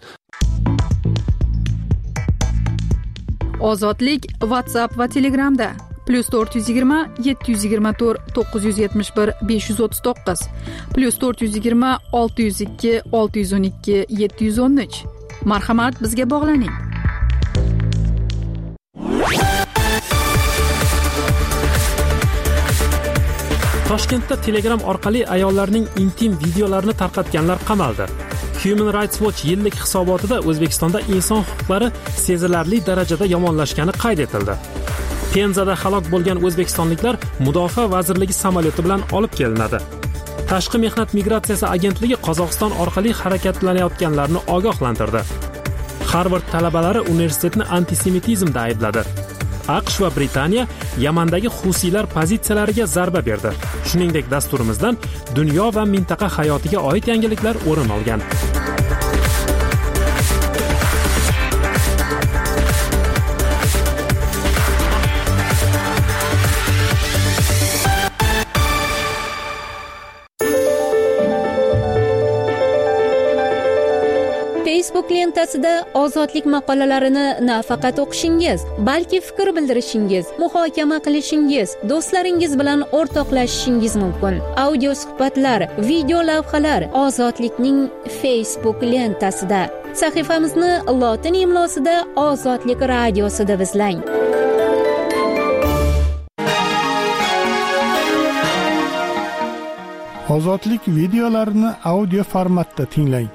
Ozodlik WhatsApp va Telegramda +420 724 971 539 +420 602 612 713. Marhamat, bizga bog'laning. Toshkentda Telegram orqali ayollarning intim videolarini tarqatganlar qamaldi. Human Rights Watch yillik hisobotida O'zbekistonda inson huquqlari sezilarli darajada yomonlashgani qayd etildi. Penzada halok bo'lgan o'zbekistonliklar Mudofaa vazirligi samolyoti bilan olib kelinadi. Tashqi mehnat migratsiyasi agentligi Qozog'iston orqali harakatlanayotganlarni ogohlantirdi. Harvard talabalari universitetni antisemitizmda aybladi. AQSh va Britaniya Yamandagi Husiylar pozitsiyalariga zarba berdi. Shuningdek, dasturimizdan dunyo va mintaqa hayotiga oid yangiliklar o'rin olgan. Facebook lentasida ozodlik maqolalarini nafaqat o'qishingiz, balki fikr bildirishingiz, muhokama qilishingiz, do'stlaringiz bilan o'rtoqlashishingiz mumkin. Audio suhbatlar, video lavhalar ozodlikning Facebook lentasida. Sahifamizni lotin imlosida Ozodlik radiosi deb izlang. Ozodlik videolarini audio formatda tinglang.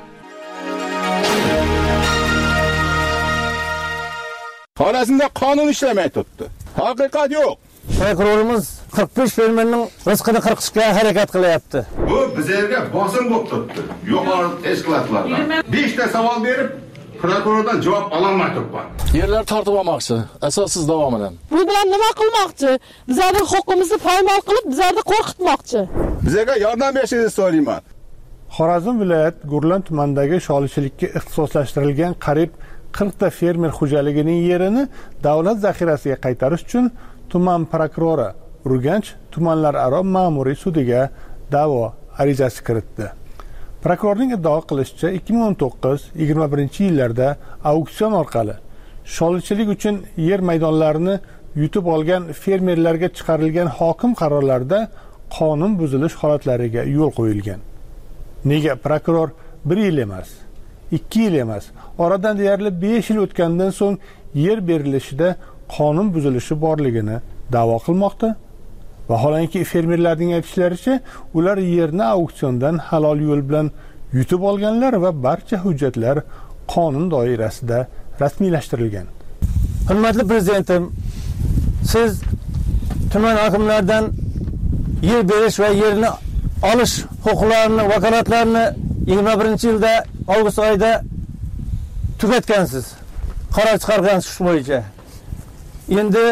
Xorazmda qonun ishlamay turibdi. Haqiqat yo'q. Prokurorimiz 45 fermerning rizqini qirqishga harakat qilyapti. Bu bizlarga bosim bo'lib turibdi. Yuqori tashkilotlardan 5 ta savol berib, prokurordan javob ola olmay turibman. Yerlar tortib olmoqchi, asossiz davomidan. Bu bilan nima qilmoqchi? Bizlarning huquqimizni poymol qilib, bizlarni qo'rqitmoqchi. Bizga yordam berishingizni so'rayman. Xorazm viloyat Gurlan tumanidagi sholichilikka ixtisoslashtirilgan qariyb 40 ta fermer xo'jaligining yerini davlat zaxirasiga qaytarish uchun tuman prokurori Urganch tumanlararo ma'muriy sudiga da'vo arizasi kiritdi. Prokurorning iddao qilishicha 2019-21 yillarda auksion orqali sholichilik uchun yer maydonlarini yutib olgan fermerlarga chiqarilgan hokim qarorlarida qonun buzilish holatlariga yo'l qo'yilgan. Nega prokuror 1 yil emas, 2 yil emas, oradan deyarli 5 yil o'tgandan so'ng yer berilishida qonun buzilishi borligini da'vo qilmoqda? Vaholanki fermerlarning aytishlaricha, ular yerni auksiondan halol yo'l bilan yutib olganlar va barcha hujjatlar qonun doirasida rasmiylashtirilgan. Hurmatli prezidentim, siz tuman hokimlaridan yer berish va yerni olish huquqlarini, vakolatlarini 21-yilda avgust oyida tugatgansiz. Qaror chiqargansiz shu bo'yicha. Endi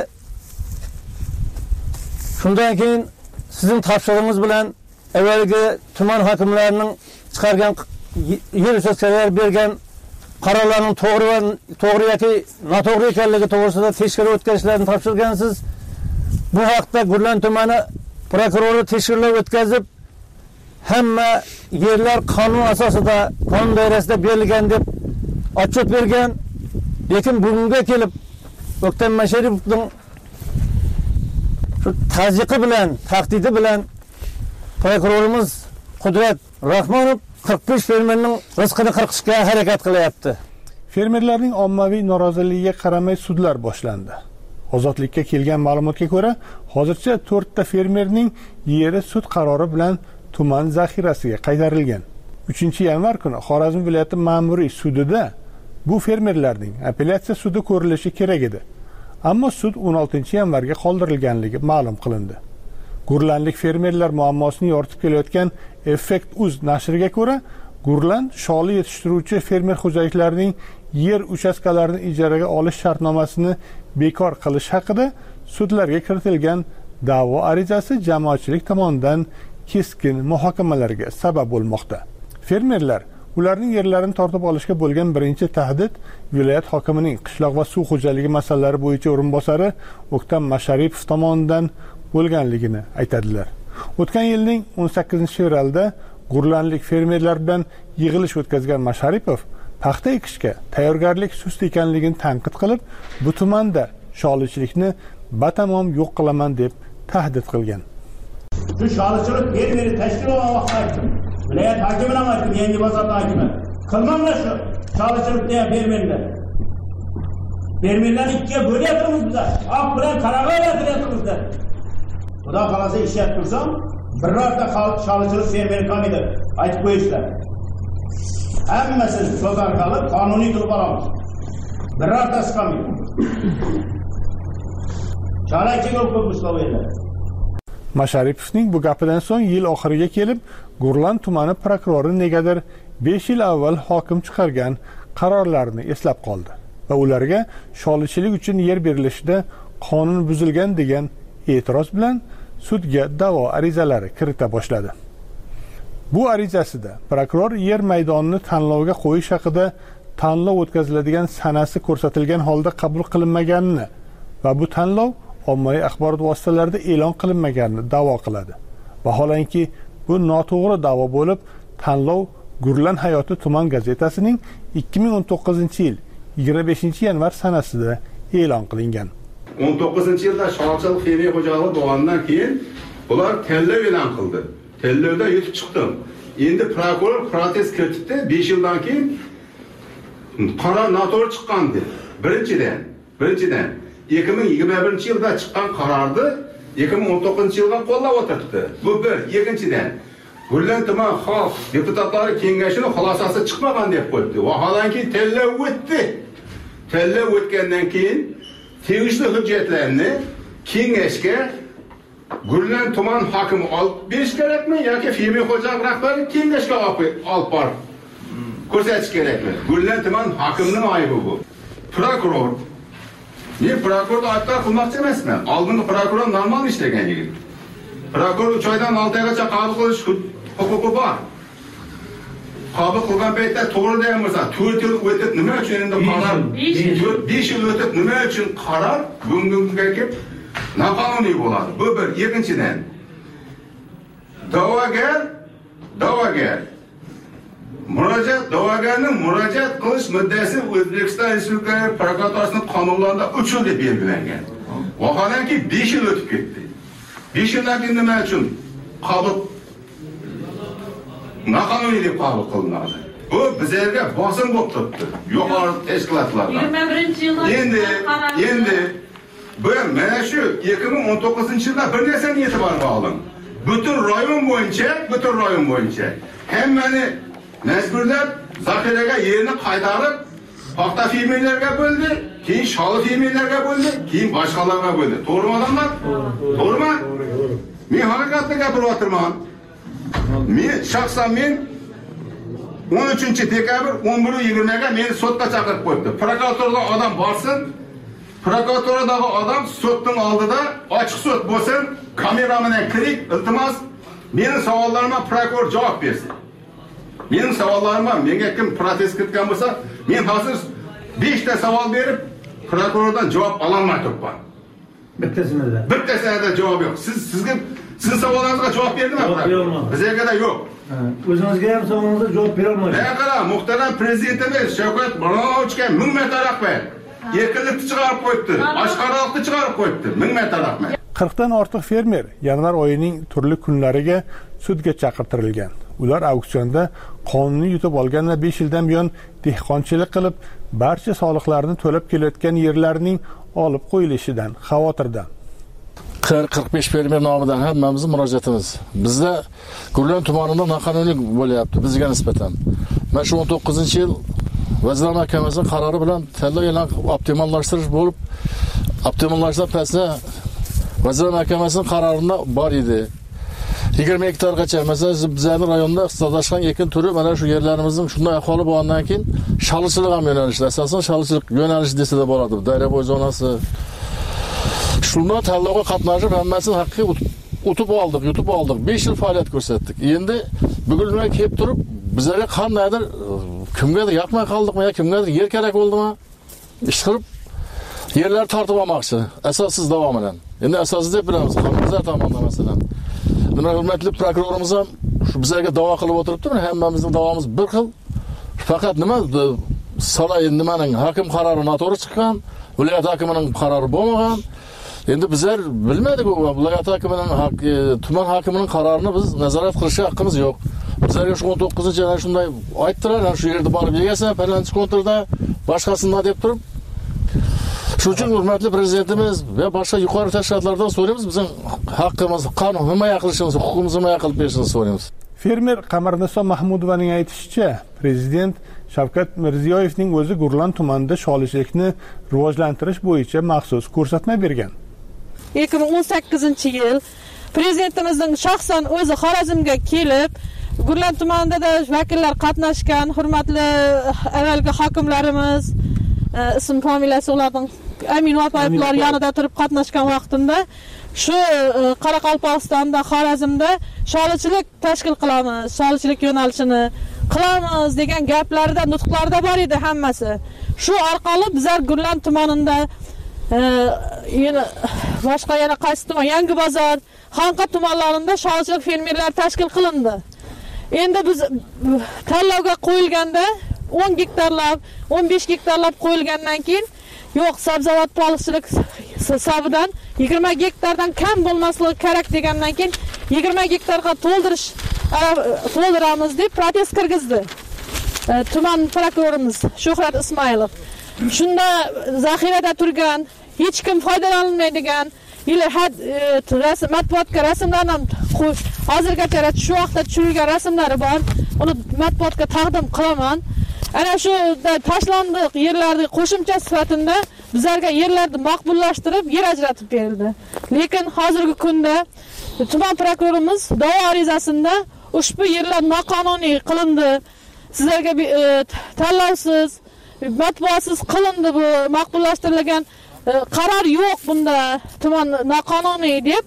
shundan keyin sizning topshirig'ingiz bilan avvalgi tuman hokimlarining chiqargan yer uchastkalari bergan qarorlarning to'g'ri yoki noto'g'ri ekanligi to'g'risida tekshiruv o'tkazishlarni topshirgansiz. Bu haqda Gurlan tumani prokurori tekshiruv o'tkazib, hamma yerlar qonun asosida, qonun doirasida berilgan deb otchot bergan. Lekin bugunga kelib O'ktam Masharipovning shu tazyiqi bilan, tahdidi bilan prokurorimiz Qudrat Rahmonov 45 fermerning rizqini qirqishga harakat qilyapti. Fermerlarning ommaviy noroziligiga qaramay sudlar boshlandi. Ozodlikka kelgan ma'lumotga ko'ra, hozircha 4 ta fermerning yeri sud qarori bilan tuman zaxirasiga qaytarilgan. 3-yanvar kuni Xorazm viloyati ma'muriy sudida bu fermerlarning apellyatsiya sudi ko'rilishi kerak edi. Ammo sud 16-yanvarga qoldirilganligi ma'lum qilindi. Gurlanlik fermerlar muammosini yoritib kelayotgan Effect.uz nashriga ko'ra, Gurlan sholi yetishtiruvchi fermer xo'jaliklarining yer uchastkalarini ijaraga olish shartnomasini bekor qilish haqida sudlarga kiritilgan da'vo arizasi jamoatchilik tomonidan keskin muhokamalarga sabab bo'lmoqda. Fermerlar ularning yerlarini tortib olishga bo'lgan birinchi tahdid viloyat hokimining qishloq va suv xo'jaligi masalalari bo'yicha o'rinbosari O'ktam Masharipov tomonidan bo'lganligini aytadilar. O'tgan yilning 18-fevralda Gurlanlik fermerlar bilan yig'ilish o'tkazgan Masharipov paxta ekishga tayyorgarlik sust ekanligini tanqid qilib, bu tumanda sholichilikni batamom yo'q qilaman deb tahdid qilgan. Shu sholichilik fermeri tashkil olgan vaqtda aytdim. Viloyat hokimidan aytdim, yangi bozor hokimi. Qilmanglar shu sholichilikni fermerlar. Fermerlarni ikkiga bo'lyapmiz biz. Oq bilan qaraga aylantiryapmiz. Xudo xolasa ishlab tursam, birorta sholichilik fermeri qolmaydi. Aytib qo'yishlar. Hammasini so'zlar qilib, qonuniy qilib olamiz. Birortasi qolmaydi. Sholachilik bo'lib qo'yinglar. Masharipovning bu gapidan so'ng yil oxiriga kelib, Gurlan tumani prokurori negadir 5 yil avval hokim chiqargan qarorlarini eslab qoldi va ularga sholichilik uchun yer berilishida qonun buzilgan degan e'tiroz bilan sudga da'vo arizalari kirita boshladi. Bu arizasida prokuror yer maydonini tanlovga qo'yish haqida tanlov o'tkaziladigan sanasi ko'rsatilgan holda qabul qilinmaganini va bu tanlov ommaviy axborot vositalarida e'lon qilinmaganini da'vo qiladi. Vaholanki bu noto'g'ri da'vo bo'lib, tanlov Gurlan hayoti tuman gazetasining 2019-yil 25-yanvar sanasida e'lon qilingan. 19-yilda sholichilik fermer xo'jaligi bo'lgandan keyin ular tanlov e'lon qildi. Tanlovda yutib chiqdim. Endi prokuror protest kiritdi. 5 yildan keyin qaror noto'g'ri chiqqan dedi. Birinchidan 2021-yilda chiqqan qarorni 2019-yilga qo'llab o'tiribdi. Bu bir. Ikkinchidan Gurlan tuman xalq deputatlari kengashining xulosasi chiqmagan deb qo'ydi. Vaholanki tanlov o'tdi. Tanlov o'tgandan keyin tegishli hujjatlarni kengashga Gurlan tuman hokimi olib berish kerakmi yoki fermer xo'jalik rahbari kengashga olib borib ko'rsatish kerakmi? Gurlan tuman hokimining aybi bu. Prokuror men prokurorni aytib qilmoqchi emasman. Oldingi prokuror normal ishlagan yigit. Prokuror 3 oydan 6 oygacha qabul qilish huquqi bor. Qabul qilgan paytda to'g'ri deyapman. 4 yil o'tib nima uchun endi qaror 5 yil o'tib nima uchun qaror bunga kelib noqonuniy bo'ladi. Bu bir. Ikkinchidan da'vogar da'vogarning murojaat qilish muddati O'zbekiston Respublikasi prokuraturasining qonunlarida 3 yil deb belgilangan. Vaholanki 5 yil o'tib ketdi. 5 yildan keyin nima uchun qabul noqonuniy deb qabul qilinadi? Bu bizlarga bosim bo'lib turibdi. Yuqori tashkilotlardan. 21-yilda endi bu mana shu 2019-yilda bir narsani e'tiborga oling. Butun rayon bo'yicha hammani majburlab zaxiraga yerni qaytarib, paxta fermerlarga bo'ldi, keyin sholi fermerlarga bo'ldi, keyin boshqalarga bo'ldi. To'g'rimi odamlar? To'g'rimi? Men haqiqatni gapiryapman. Men shaxsan 13-dekabr 11:20 ga meni sudga chaqirib qo'ydi. Prokuraturadan odam borsin, prokuraturadagi odam sudning oldida ochiq sud bo'lsin, kamera bilan kirik, iltimos, meni savollarimga prokuror javob bersin. Mening savollarimga menga kim protest kiritgan bo'lsa, men hozir 5 ta savol berib, prokurordan javob ola olmay turibman. Bittasida javob yo'q. Siz savollaringizga javob berdingmi? Bizga yo'q. O'zingizga ham savolingizga javob bera olmaysiz. Qara, muhtaram prezidentimiz Shavkat Miromonovichga 1000 marta rahmat. Erkinlikni chiqarib qo'yibdi, oshqoralikni chiqarib qo'yibdi. 1000 marta rahmat. 40 dan ortiq fermer yanvar oyining turli kunlariga sudga chaqirtirilgan. Ular auksionda qonuniy yutib olgan va 5 yildan buyon dehqonchilik qilib, barcha soliqlarni to'lab kelayotgan yerlarining olib qo'yilishidan xavotirda. 40-45 fermer nomidan hammamizning murojaatimiz. Bizda Gurlan tumanida noqonuniy bo'lyapti bizga nisbatan. Mana shu 19-yil Vazirlar Mahkamasining qarori bilan tanlov e'lon optimallashtirish bo'lib, optimallashtirish pastda Vazirlar Mahkamasining qarorida bor edi. 20 hektargacha, masalan, bizning rayonda iqtisodlashgan ekin turi mana shu yerlarimizning shunday ahvoli bo'lgandan keyin shalchilik ham yo'nalishi, asosan shalchilik yo'nalishi desa-da bo'ladi. Daryobo'y zonasi. Shunda tanlovga qatnashib, hammasini haqiqiy yutib oldik. 5 yil faoliyat ko'rsatdik. Endi bugunga kelib turib, bizlarga qandaydir kimgadir yoqmay qoldikmi yo kimgadir yer kerak bo'ldimi? Ish qilib yerlar tortib olmoqchi, asossiz davomidan. Endi asossiz deb bilamiz, qonunlar tomonidan masalan. Nima hurmatli prokurorimiz ham shu bizlarga da'vo qilib o'tiribdi. Hammamizning da'vomiz bir xil. Faqat nima salay nimaning hokim qarori noto'g'ri chiqqan, viloyat hokimining qarori bo'lmagan. Endi bizlar bilmadik, viloyat hokimining tuman hokimining qarorini biz nazorat qilishga haqqimiz yo'q. Bizlarga shu 19-yana shunday aytdilar, shu yerda borib yegasan, palanchi kontrda boshqasini deb turib. Shuning uchun hurmatli prezidentimiz va boshqa yuqori tashkilotlardan so'raymiz, bizning haqqimiz, qonun himoya qilishimizni, huquqimizni himoya qilib berishimizni so'raymiz. Fermer Qamarniso Mahmudovaning aytishicha, prezident Shavkat Mirziyoyevning o'zi Gurlan tumanida sholichilikni rivojlantirish bo'yicha maxsus ko'rsatma bergan. 2018-yil prezidentimizning shaxsan o'zi Xorazmga kelib, Gurlan tumanida vakillar qatnashgan, hurmatli avvalgi hokimlarimiz, ism familiyasi ularning Amin Vatayevlar yonida turib qatnashgan vaqtimda shu Qoraqalpog'istonda, Xorazmda sholichilik tashkil qilamiz, sholichilik yo'nalishini qilamiz degan gaplarda, nutqlarda bor edi hammasi. Shu orqali bizlar Gurlan tumanida yana boshqa yana qaysi tuman, Yangi bozor, Xonqa tumanlarida sholichilik fermerlar tashkil qilindi. Endi biz tanlovga qo'yilganda 10 gektarlab, 15 gektarlab qo'yilgandan keyin yo'q, sabzavot baliqchilik hisobidan 20 gektardan kam bo'lmasligi kerak degandan keyin 20 gektarga to'ldiramiz deb protest kirgizdi. Tuman prokurorimiz Shuhrat Ismoilov. Shunda zaxirada turgan, hech kim foydalanolmaydigan matbuotga rasmlarni ham hozirgacha shu vaqtda tushirilgan rasmlari bor. Uni matbuotga taqdim qilaman. Ana shu tashlandiq yerlarni qo'shimcha sifatida bizlarga yerlarni maqbullashtirib, yer ajratib berildi. Lekin hozirgi kunda tuman prokurorimiz da'vo arizasida ushbu yerlar noqonuniy qilindi, sizlarga tanlovsiz, matbuotsiz qilindi, bu maqbullashtirilgan qaror yo'q bunda, tuman noqonuniy deb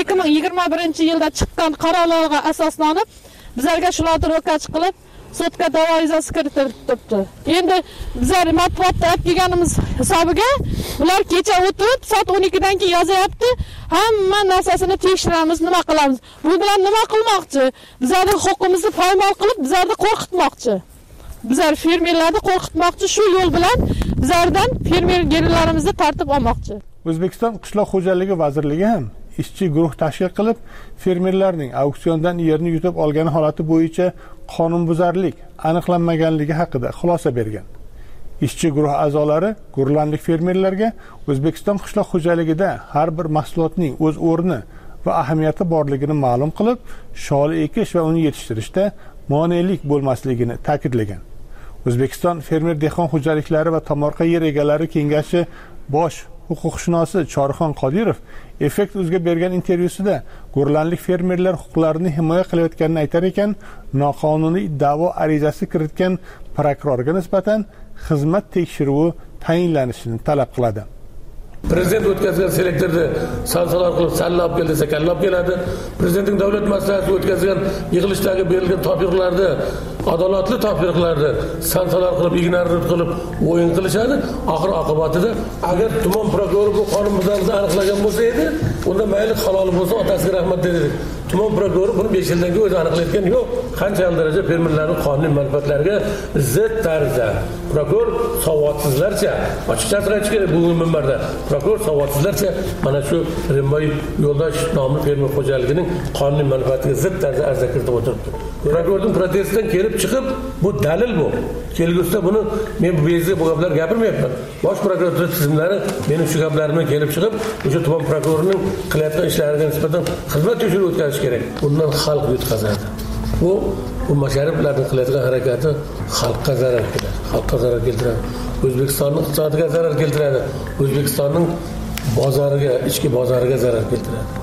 2021-yilda chiqqan qarorlarga asoslanib bizlarga shularni ro'kach qilib sudga da'vo arizasi kiritilibdi. Endi bizlar matbuotda aytganimiz hisobiga ular kecha o'tib soat 12dan keyin yozyapti. Hamma narsasini tekshiramiz, nima qilamiz? Bu bilan nima qilmoqchi? Bizlarning huquqimizni poymol qilib, bizlarni qo'rqitmoqchi. Bizlar fermerlarni qo'rqitmoqchi, shu yo'l bilan bizlardan fermerlarimizni tartib olmoqchi. O'zbekiston Qishloq xo'jaligi vazirligi ham ishchi guruh tashkil qilib, fermerlarning auksiondan yerni yutib olgani holati bo'yicha qonunbuzarlik aniqlanmaganligi haqida xulosa bergan. Ishchi guruh a'zolari gurlanlik fermerlarga O'zbekiston qishloq xo'jaligida har bir mahsulotning o'z o'rni va ahamiyati borligini ma'lum qilib, sholi ekish va uni yetishtirishda monelik bo'lmasligini ta'kidlagan. O'zbekiston fermer dehqon xo'jaliklari va tomorqa yer egalari kengashi bosh huquqshunosi Chorxon Qodirov Effekt o'zga bergan intervyusida gurlanlik fermerlar huquqlarini himoya qilayotganini aytar ekan, noqonuniy da'vo arizasi kiritgan prokurorga nisbatan xizmat tekshiruvi tayinlanishini talab qiladi. Prezident o'tkazgan selektorni sansalar qilib sallab keldi desa kallab keladi. Prezidentning davlat maslahati o'tkazgan yig'ilishdagi berilgan topshiriqlarni, adolatli topshiriqlarni sansalar qilib, ignorant qilib o'yin qilishadi. Oxir oqibatida agar tuman prokurori bu qonunbuzarlikni aniqlagan bo'lsa edi, unda mayli haloli bo'lsa otasiga rahmat dedi. Tuman prokurori buni 5 yildan keyin o'zi aniqlayotgan yo'q. Qanchalik daraja fermerlarning qonuniy manfaatlariga zid tarzda prokuror savodsizlarcha, ochiqchasi aytish kerak bu minbarda. Prokuror savodsizlarcha mana shu Rimboy Yo'ldosh nomli fermer xo'jaligining qonuniy manfaatiga zid tarzda arza kiritib o'tiribdi. Prokurorning protestidan kelib chiqib, bu dalil bu. Kelgusida buni men bu bezda bu gaplar gapirmayapman. Bosh prokuratura tizimlari mening shu gaplarimdan kelib chiqib, o'sha tuman prokurorining qilayotgan ishlariga nisbatan xizmat tekshiruvi o'tkazish kerak. Bundan xalq yutqazadi. Bu mashariflarning qilayotgan harakati xalqqa zarar keladi. Xalqqa zarar keltiradi. O'zbekistonning iqtisodiga zarar keltiradi. O'zbekistonning bozoriga, ichki bozoriga zarar keltiradi.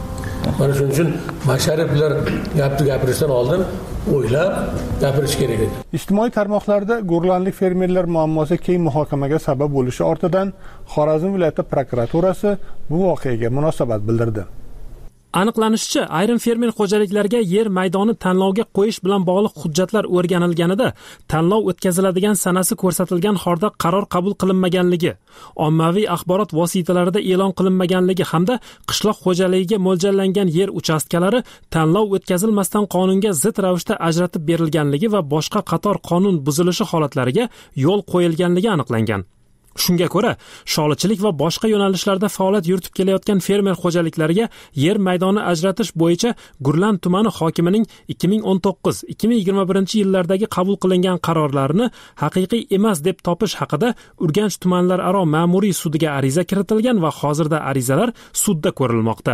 Mana shuning uchun Mashariplar gapni gapirishdan oldin o'ylab gapirish kerak edi. Ijtimoiy tarmoqlarda gurlanlik fermerlar muammosi keng muhokamaga sabab bo'lishi ortidan Xorazm viloyati prokuraturasi bu voqeaga munosabat bildirdi. Aniqlanishicha, ayrim fermer xo'jaliklariga yer maydoni tanlovga qo'yish bilan bog'liq hujjatlar o'rganilganida tanlov o'tkaziladigan sanasi ko'rsatilgan holda qaror qabul qilinmaganligi, ommaviy axborot vositalarida e'lon qilinmaganligi hamda qishloq xo'jaligiga mo'ljallangan yer uchastkalari tanlov o'tkazilmasdan qonunga zid ravishda ajratib berilganligi va boshqa qator qonun buzilishi holatlariga yo'l qo'yilganligi aniqlangan. Shunga ko'ra, sholichilik va boshqa yo'nalishlarda faoliyat yuritib kelayotgan fermer xo'jaliklariga yer maydoni ajratish bo'yicha Gurlan tumani hokimining 2019-2021 yillardagi qabul qilingan qarorlarini haqiqiy emas deb topish haqida Urganch tumanlararo ma'muriy sudiga ariza kiritilgan va hozirda arizalar sudda ko'rilmoqda.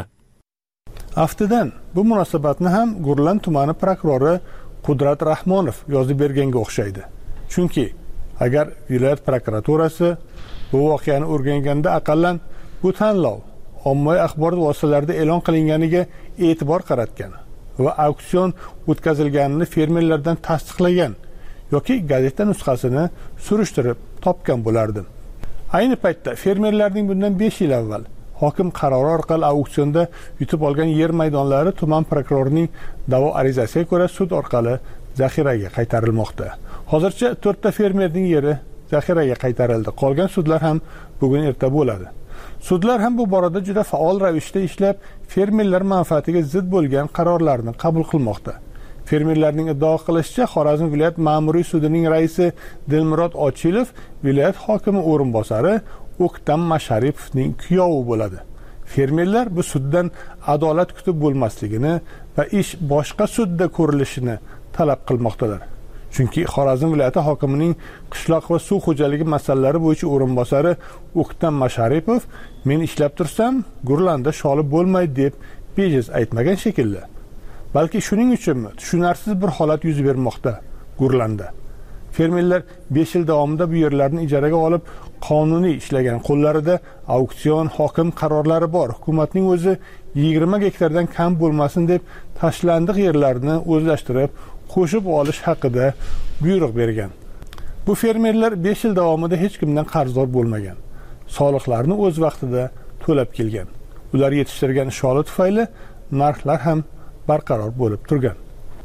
Aftidan bu munosabatni ham Gurlan tumani prokurori Qudrat Rahmonov yozib berganga o'xshaydi. Chunki agar viloyat prokuraturasi bu voqeani o'rganganda aqallan bu tanlov ommaviy axborot vositalarida e'lon qilinganiga e'tibor qaratgan va auksion o'tkazilganini fermerlardan tasdiqlagan yoki gazeta nusxasini surishtirib topgan bo'lardi. Ayni paytda fermerlarning bundan 5 yil avval hokim qarori orqali auksionda yutib olgan yer maydonlari tuman prokurorining da'vo arizasiga ko'ra sud orqali zaxiraga qaytarilmoqda. Hozircha 4 ta fermerning yeri zaxiraga qaytarildi. Qolgan sudlar ham bugun erta bo'ladi. Sudlar ham bu borada juda faol ravishda ishlab, fermerlar manfaatiga zid bo'lgan qarorlarni qabul qilmoqda. Fermerlarning iddao qilishicha, Xorazm viloyat ma'muriy sudining raisi Dilmurod Ochilov viloyat hokimi o'rinbosari O'ktam Masharipovning kuyovi bo'ladi. Fermerlar bu suddan adolat kutib bo'lmasligini va ish boshqa sudda ko'rilishini talab qilmoqdalar. Chunki Xorazm viloyati hokimining qishloq va suv xo'jaligi masalalari bo'yicha o'rinbosari O'ktam Masharipov men ishlab tursam, Gurlanda sholi bo'lmaydi deb bejiz aytmagan shekilli. Balki shuning uchunmi tushunarsiz bir holat yuz bermoqda Gurlanda. Fermerlar 5 yil davomida bu yerlarni ijaraga olib, qonuniy ishlagan, qo'llarida auksion, hokim qarorlari bor. Hukumatning o'zi 20 gektardan kam bo'lmasin deb tashlandiq yerlarni o'zlashtirib qo'shib olish haqida buyruq bergan. Bu fermerlar 5 yil davomida hech kimdan qarzdor bo'lmagan. Soliqlarni o'z vaqtida to'lab kelgan. Ular yetishtirgan sholi tufayli narxlar ham barqaror bo'lib turgan.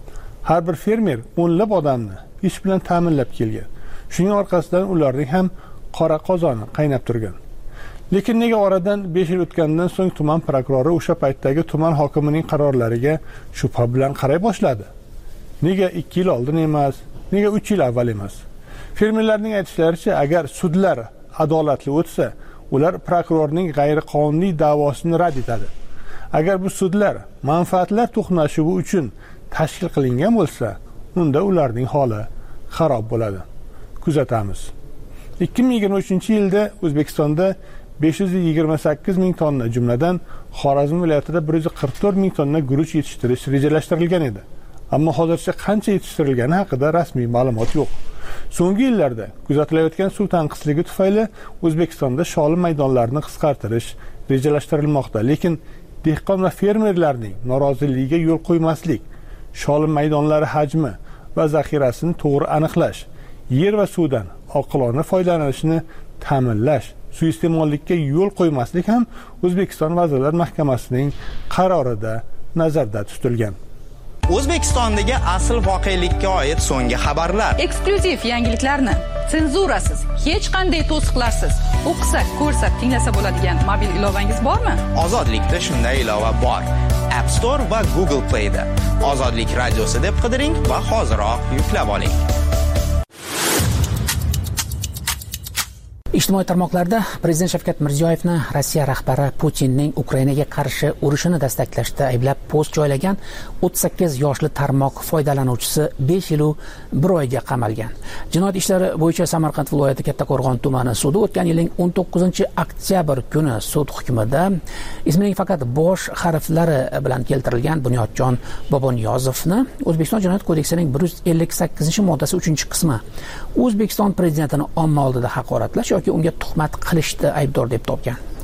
Har bir fermer o'nlab odamni ish bilan ta'minlab kelgan. Shuning orqasidan ularning ham qora qozoni qaynab turgan. Lekin nega oradan 5 yil o'tgandan so'ng tuman prokurori o'sha paytdagi tuman hokimining qarorlariga shubha bilan qaray boshladi? Nega 2 yil oldin emas, nega 3 yil avval emas? Fermerlarning aytishlaricha, agar sudlar adolatli o'tsa, ular prokurorning g'ayriqonuniy da'vosini rad etadi. Agar bu sudlar manfaatlar to'qnashuvi uchun tashkil qilingan bo'lsa, unda ularning holi xarob bo'ladi. Kuzatamiz. 2023-yilda O'zbekistonda 528 ming tonna, jumladan Xorazm viloyatida 144 ming tonna guruch yetishtirish rejalashtirilgan edi. Ammo hozircha qancha yetishtirilgani haqida rasmiy ma'lumot yo'q. So'nggi yillarda kuzatilayotgan suv tanqisligi tufayli O'zbekistonda sholi maydonlarini qisqartirish rejalashtirilmoqda, lekin dehqon va fermerlarning noroziligiga yo'l qo'ymaslik, sholi maydonlari hajmi va zaxirasini to'g'ri aniqlash, yer va suvdan oqilona foydalanishni ta'minlash, suiiste'mollikka yo'l qo'ymaslik ham O'zbekiston Vazirlar Mahkamasining qarorida nazarda tutilgan. O'zbekistondagi asl voqelikka oid so'nggi xabarlar. Eksklyuziv yangiliklarni senzurasiz, hech qanday to'siqlarsiz o'qisak, ko'rsak, tinglasa bo'ladigan mobil ilovangiz bormi? Ozodlikda shunday ilova bor. App Store va Google Play da. Ozodlik radiosi deb qidiring va hoziroq yuklab oling. Ijtimoiy tarmoqlarda Prezident Shavkat Mirziyoyevni Rossiya rahbari Putinning Ukrainaga qarshi urushini destaklashda ayblab post joylagan 38 yoshli tarmoq foydalanuvchisi 5 yil 1 oyga qamalgan. Jinoyat ishlari bo'yicha Samarqand viloyati Kattaqo'rg'on tumani sudi o'tgan yilning 19-oktyabr kuni sud hukmida ismining faqat bosh harflari bilan keltirilgan Bunyodjon Boboniyozovni O'zbekiston Jinoyat kodeksining 158-moddasi 3-qismi O'zbekiston prezidentini omma oldida haqoratlash yoki unga tuhmat qilishda aybdor deb topgan.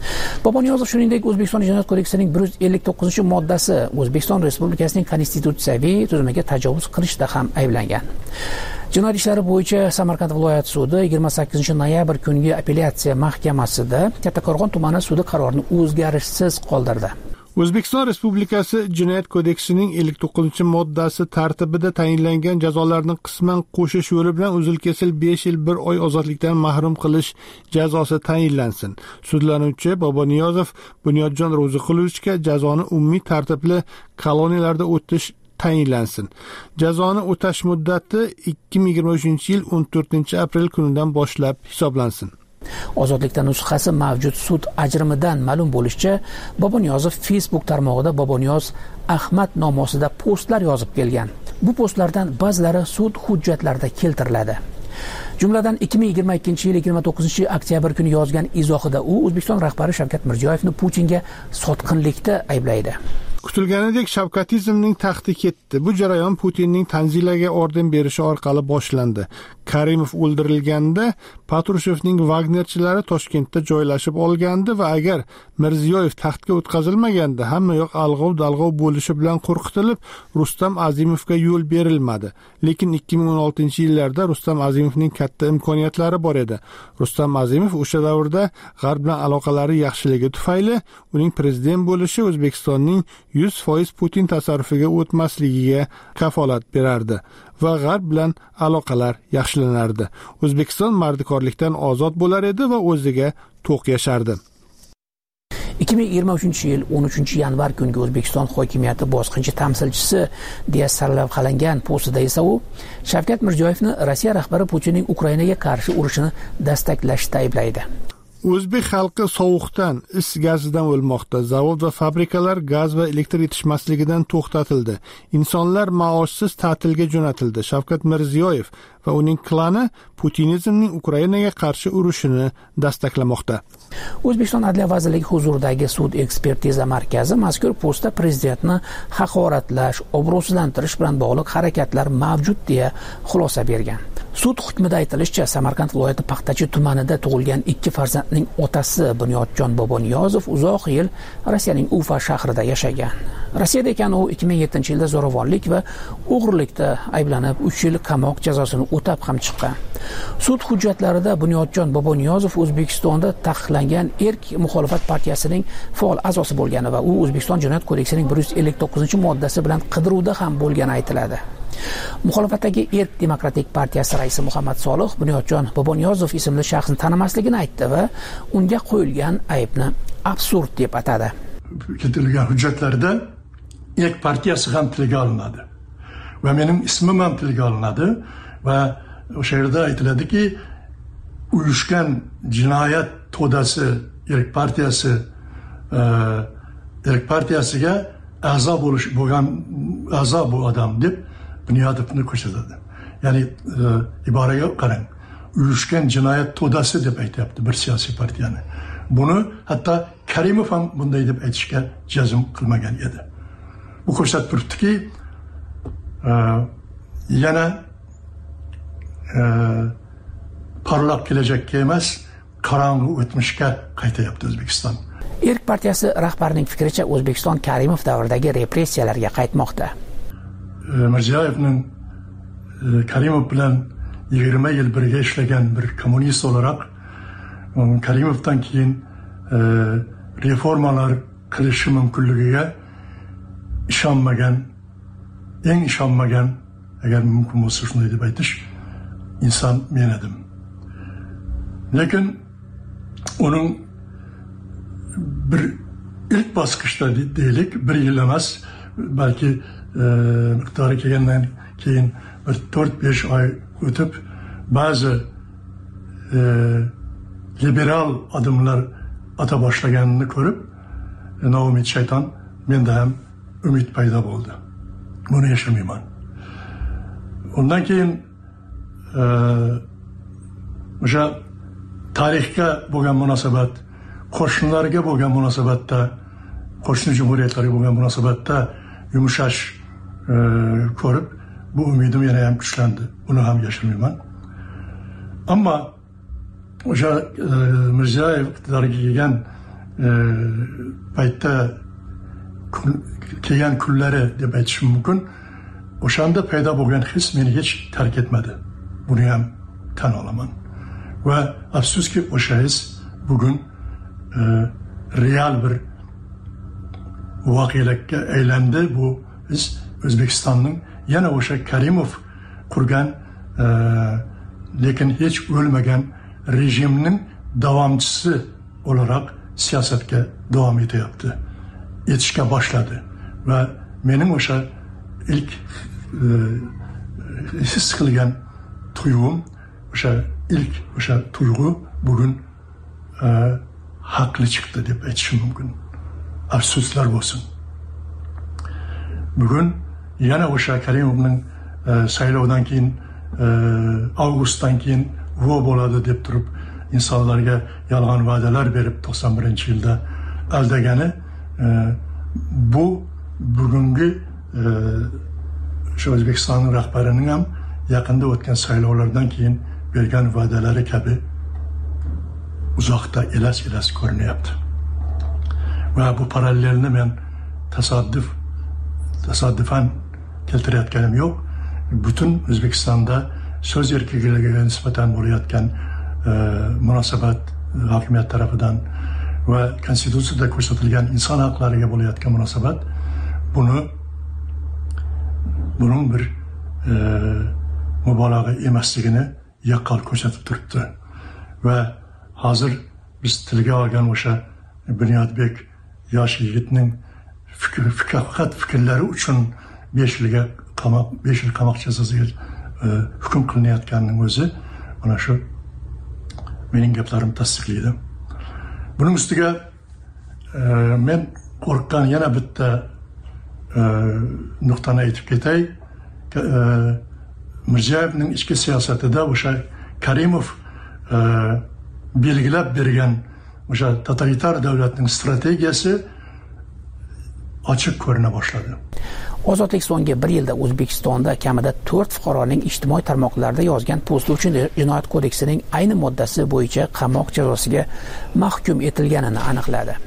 Boboniyozov shuningdek O'zbekiston Jinoyat kodeksining 159-moddasi O'zbekiston Respublikasining konstitutsiyaviy tuzumiga tajovuz qilishda ham ayblangan. Jinoyat ishlari bo'yicha Samarqand viloyat sudi 28 noyabr kungi apellyatsiya mahkamasida Kattaqo'rg'on tumani sudi qarorini o'zgarishsiz qoldirdi. O'zbekiston Respublikasi Jinoyat kodeksining 59-moddasi tartibida tayinlangan jazolarni qisman qo'shish yo'li bilan uzil-kesil 5 yil 1 oy ozodlikdan mahrum qilish jazosi tayinlansin. Sudlanuvchi Boboniyozov Bunyodjon Ro'ziqulovichga jazoni umumiy tartibli koloniyalarda o'tish tayinlansin. Jazoni o'tash muddati 2023-yil 14-aprel kunidan boshlab hisoblansin. Ozodlikda nusxasi mavjud sud ajrimidan ma'lum bo'lishicha, Boboniyozov Facebook tarmog'ida Boboniyoz Ahmad nomosida postlar yozib kelgan. Bu postlardan ba'zilari sud hujjatlarida keltiriladi. Jumladan 2022-yil 29-oktyabr kuni yozgan izohida u O'zbekiston rahbari Shavkat Mirziyoyevni Putinga sotqinlikda ayblaydi. Kutilganidek shavkatizmning taxti ketdi. Bu jarayon Putinning Tanzilaga orden berishi orqali boshlandi. Karimov o'ldirilganda Patrushevning Wagnerchilari Toshkentda joylashib olgandi va agar Mirziyoyev taxtga o'tkazilmaganda hamma yoq alg'ov-dalg'ov bo'lishi bilan qo'rqitilib, Rustam Azimovga yo'l berilmadi. Lekin 2016-yillarda Rustam Azimovning katta imkoniyatlari bor edi. Rustam Azimov o'sha davrda G'arb bilan aloqalari yaxshiligi tufayli uning prezident bo'lishi O'zbekistonning 100% Putin tasarrufiga o'tmasligiga kafolat berardi va G'arb bilan aloqalar yaxshilanardi. O'zbekiston mardikorlikdan ozod bo'lar edi va o'ziga to'q yashardi. 2023-yil 13-yanvar kungi O'zbekiston hokimiyati bosqinchi tamsilchisi deya sarlavhalangan postida esa u Shavkat Mirziyoyevni Rossiya rahbari Putinning Ukrainaga qarshi urushini destaklashda ayblaydi. O'zbek xalqi sovuqdan, is gazidan o'lmoqda. Zavod va fabrikalar gaz va elektr yetishmasligidan to'xtatildi. Insonlar maoshsiz ta'tilga jo'natildi. Shavkat Mirziyoyev va uning klani Putinizmning Ukrainaga qarshi urushini dastaklamoqda. O'zbekiston Adliya vazirligi huzuridagi sud ekspertiza markazi mazkur postda prezidentni haqoratlash, obro'sizlantirish bilan bog'liq harakatlar mavjud deya xulosa bergan. Sud hukmida aytilishicha, Samarqand viloyati Paxtachi tumanida tug'ilgan 2 farzandning otasi Bunyodjon Boboniyozov uzoq yil Rossiyaning Ufa shahrida yashagan. Rossiyada ekan u 2007-yilda zo'ravonlik va o'g'rilikda ayblanib 3 yil qamoq jazosini o'tab ham chiqqan. Sud hujjatlarida Bunyodjon Boboniyozov O'zbekistonda taqiqlangan Erk muxolifat partiyasining faol a'zosi bo'lgani va u O'zbekiston Jinoyat kodeksining 159-moddasi bilan qidiruvda ham bo'lgani aytiladi. Muxolifatdagi Erk demokratik partiyasi raisi Muhammad Solih Bunyodjon Boboniyozov ismli shaxsni tanimasligini aytdi va unga qo'yilgan aybni absurd deb atadi. Keltirilgan hujjatlarda Erk partiyasi ham tilga olinadi va mening ismim ham tilga olinadi va o'sha yerda aytiladiki, uyushgan jinoyat to'dasi Erk partiyasiga a'zo bo'lgan a'zo bu odam deb Bunyodovni ko'rsatadi. Ya'ni iboraga qarang. Uyushgan jinoyat to'dasi deb aytyapti bir siyosiy partiyani. Buni hatto Karimov ham bunday deb aytishga jazm qilmagan edi. Bu ko'rsatib turibdiki, yana parlaq kelajakka emas, qorong'u o'tmishga qaytyapti O'zbekiston. Erk partiyasi rahbarining fikricha O'zbekiston Karimov davridagi repressiyalarga qaytmoqda. Mirziyoyevning Karimov bilan 20 yil birga ishlagan bir kommunist olarak Karimovdan keyin reformalar qilishi mumkinligiga ishonmagan, agar mumkin bo'lsa shunday deb aytish inson men edim. Lekin uning bir ilk bosqichda deylik, bir yil emas, balki miqdori kelgandan keyin bir 4-5 oy o'tib ba'zi liberal adımlar ata boshlaganini ko'rib, noumid shayton menda ham umid paydo bo'ldi. Buni yashirmayman. Undan keyin o'sha tarixga bo'lgan munosabat, qo'shnilarga bo'lgan munosabatda, qo'shni jumhuriyatlarga bo'lgan munosabatda yumshash ko'rib, bu umidim yana ham kuchlandi. Buni ham yashirmayman. Ammo o'sha Mirziyoyev iqtidorga kelgan paytda kelgan kunlari deb aytishim mumkin. O'shanda paydo bo'lgan his meni hech tark etmadi. Buni ham tan olaman. Va afsuski o'sha his bugun real bir voqelikka aylandi. Bu his O'zbekistonning yana o'sha Karimov qurgan lekin hech o'lmagan rejimning davomchisi olarak siyosatga davom etyapti. Etishga boshladi va mening o'sha ilk his qilgan tuyg'um, o'sha tuyg'u bugun haqli chiqdi deb aytishim mumkin. Afsuslar bo'lsin. Bugun yana o'sha Karimovning saylovdan keyin avgustdan keyin vo bo'ladi deb turib insonlarga yolg'on va'dalar berib 91-yilda aldagani bu bugungi shu O'zbekistonning rahbarining ham yaqinda o'tgan saylovlardan keyin bergan va'dalari kabi uzoqda elas ko'rinyapti. Va bu parallelni men tasodifan keltirayotganim yo'q. Butun O'zbekistonda so'z erkinligiga nisbatan bo'layotgan munosabat hokimiyat tarafidan va konstitutsiyada ko'rsatilgan inson haqlariga bo'layotgan munosabat buning bir mubolag'a emasligini yaqqol ko'rsatib turibdi. Va hozir biz tilga olgan o'sha Bunyodbek yosh yigitning faqat fikrlari uchun 5 yil qamoq jazosiga hukm qilinayotganining o'zi mana shu mening gaplarim tasdiqlaydi. Buning ustiga men qo'rqqan yana bitta nuqtani aytib ketay. Mirziyoyevning ichki siyosatida o'sha Karimov belgilab bergan o'sha totalitar davlatning strategiyasi ochiq ko'rina boshladi. Ozodlik so'nggi 1 yilda O'zbekistonda kamida 4 fuqaroning ijtimoiy tarmoqlarda yozgan posti uchun Jinoyat kodeksining ayni moddasi bo'yicha qamoq jazosiga mahkum etilganini aniqladi.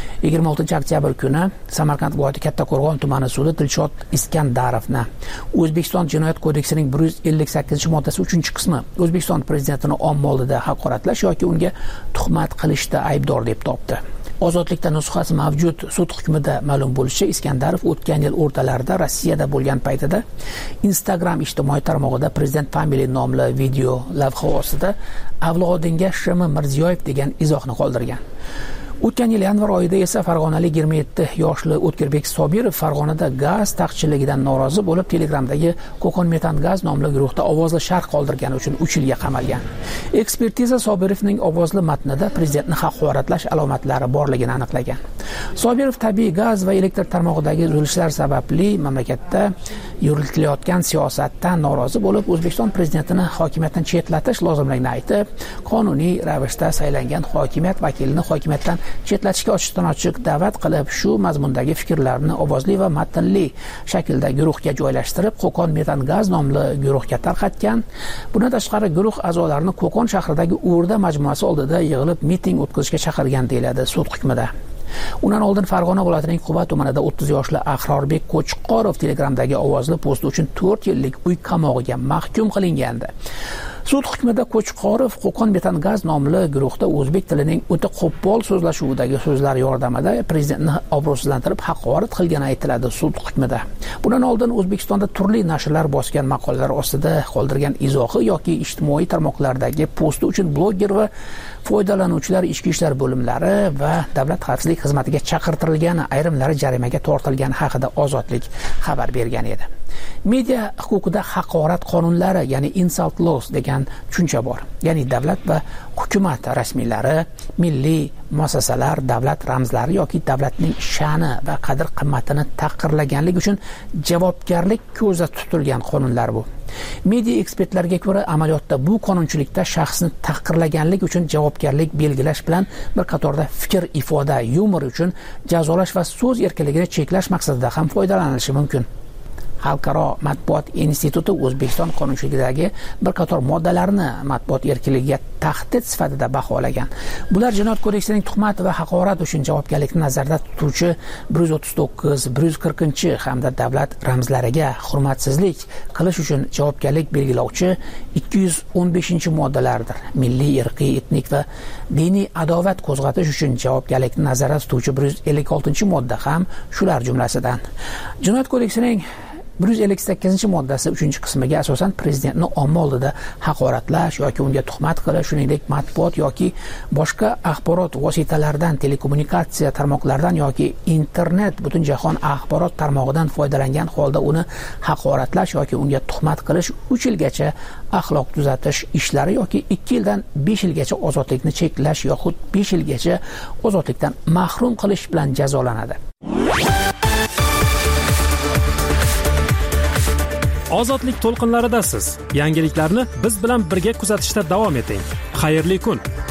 26 oktyabr kuni Samarqand viloyati Kattaqo'rg'on tumani sudi Dilshod Iskandarovni O'zbekiston Jinoyat kodeksining 158-moddasi 3-qismi O'zbekiston prezidentini omma oldida haqoratlash yoki unga tuhmat qilishda aybdor deb topdi. Ozodlikda nusxasi mavjud sud hukmida ma'lum bo'lishicha, Iskandarov o'tgan yil o'rtalarida Rossiyada bo'lgan paytida Instagram ijtimoiy tarmog'ida prezident familiya nomli video lavha ostida avlodinga Sh.M. Mirziyoyev degan izohni qoldirgan. O'tgan yil yanvar oyida esa farg'onalik 27 yoshli O'tkirbek Sobirov Farg'onada gaz taqchilligidan norozi bo'lib Telegramdagi Kokon metan gaz nomli guruhda ovozli sharh qoldirgani uchun 3 yilga qamalgan. Ekspertiza Sobirovning ovozli matnida prezidentni haqoratlash alomatlari borligini aniqlagan. Sobirov tabiiy gaz va elektr tarmog'idagi uzilishlar sababli mamlakatda yuritilayotgan siyosatdan norozi bo'lib O'zbekiston prezidentini hokimiyatdan chetlatish lozimligini aytib, qonuniy ravishda saylangan hokimiyat vakilini hokimiyatdan chetlatishga ochiqdan ochiq da'vat qilib, shu mazmundagi fikrlarni ovozli va matnli shaklda guruhga joylashtirib, Qo'qon metan gaz nomli guruhga tarqatgan. Bundan tashqari guruh a'zolarini Qo'qon shahridagi O'rda majmuasi oldida yig'ilib miting o'tkazishga chaqirgan deyiladi sud hukmida. Undan oldin Farg'ona viloyatining Quva tumanida 30 yoshli Ahrorbek Qo'chqorov Telegramdagi ovozli posti uchun 4 yillik uy qamog'iga mahkum qilingandi. Sud hukmida Qo'chqorov Qo'qon metan gaz nomli guruhda o'zbek tilining o'ta qo'pol so'zlashuvidagi so'zlar yordamida prezidentni obro'sizlantirib haqorat qilgani aytiladi sud hukmida. Bundan oldin O'zbekistonda turli nashrlar bosgan maqolalar ostida qoldirgan izohi yoki ijtimoiy tarmoqlardagi posti uchun bloger va foydalanuvchilar ichki ishlar bo'limlari va davlat xavfsizlik xizmatiga chaqirtirilgani, ayrimlari jarimaga tortilgani haqida Ozodlik xabar bergan edi. Media huquqida haqorat qonunlari, ya'ni insult laws degan tushuncha bor. Ya'ni davlat va hukumat rasmiylari, milliy muassasalar, davlat ramzlari yoki davlatning sha'ni va qadr-qimmatini tahqirlaganlik uchun javobgarlik ko'zda tutilgan qonunlar bu. Media ekspertlarga ko'ra, amaliyotda bu qonunchilikda shaxsni tahqirlaganlik uchun javobgarlik belgilash bilan bir qatorda fikr ifoda, yumor uchun jazolash va so'z erkinligini cheklash maqsadida ham foydalanilishi mumkin. xalqaro matbuot instituti O'zbekiston qonunchiligidagi bir qator moddalarni matbuot erkinligiga tahdid sifatida baholagan. Bular Jinoyat kodeksining tuhmat va haqorat uchun javobgarlikni nazarda tutuvchi 139, 140 hamda davlat ramzlariga hurmatsizlik qilish uchun javobgarlik belgilovchi 215-moddalardir. Milliy, irqiy, etnik va diniy adovat qo'zg'atish uchun javobgarlikni nazarda tutuvchi 156-modda ham shular jumlasidan. Jinoyat kodeksining 158-moddasi 3-qismiga asosan prezidentni omma oldida haqoratlash yoki unga tuhmat qilish, shuningdek matbuot yoki boshqa axborot vositalaridan, telekommunikatsiya tarmoqlaridan yoki internet butun jahon axborot tarmog'idan foydalangan holda uni haqoratlash yoki unga tuhmat qilish 3 yilgacha axloq tuzatish ishlari yoki 2 yildan 5 yilgacha ozodlikni cheklash yoxud 5 yilgacha ozodlikdan mahrum qilish bilan jazolanadi. Ozodlik to'lqinlaridasiz. Yangiliklarni biz bilan birga kuzatishda davom eting. Xayrli kun.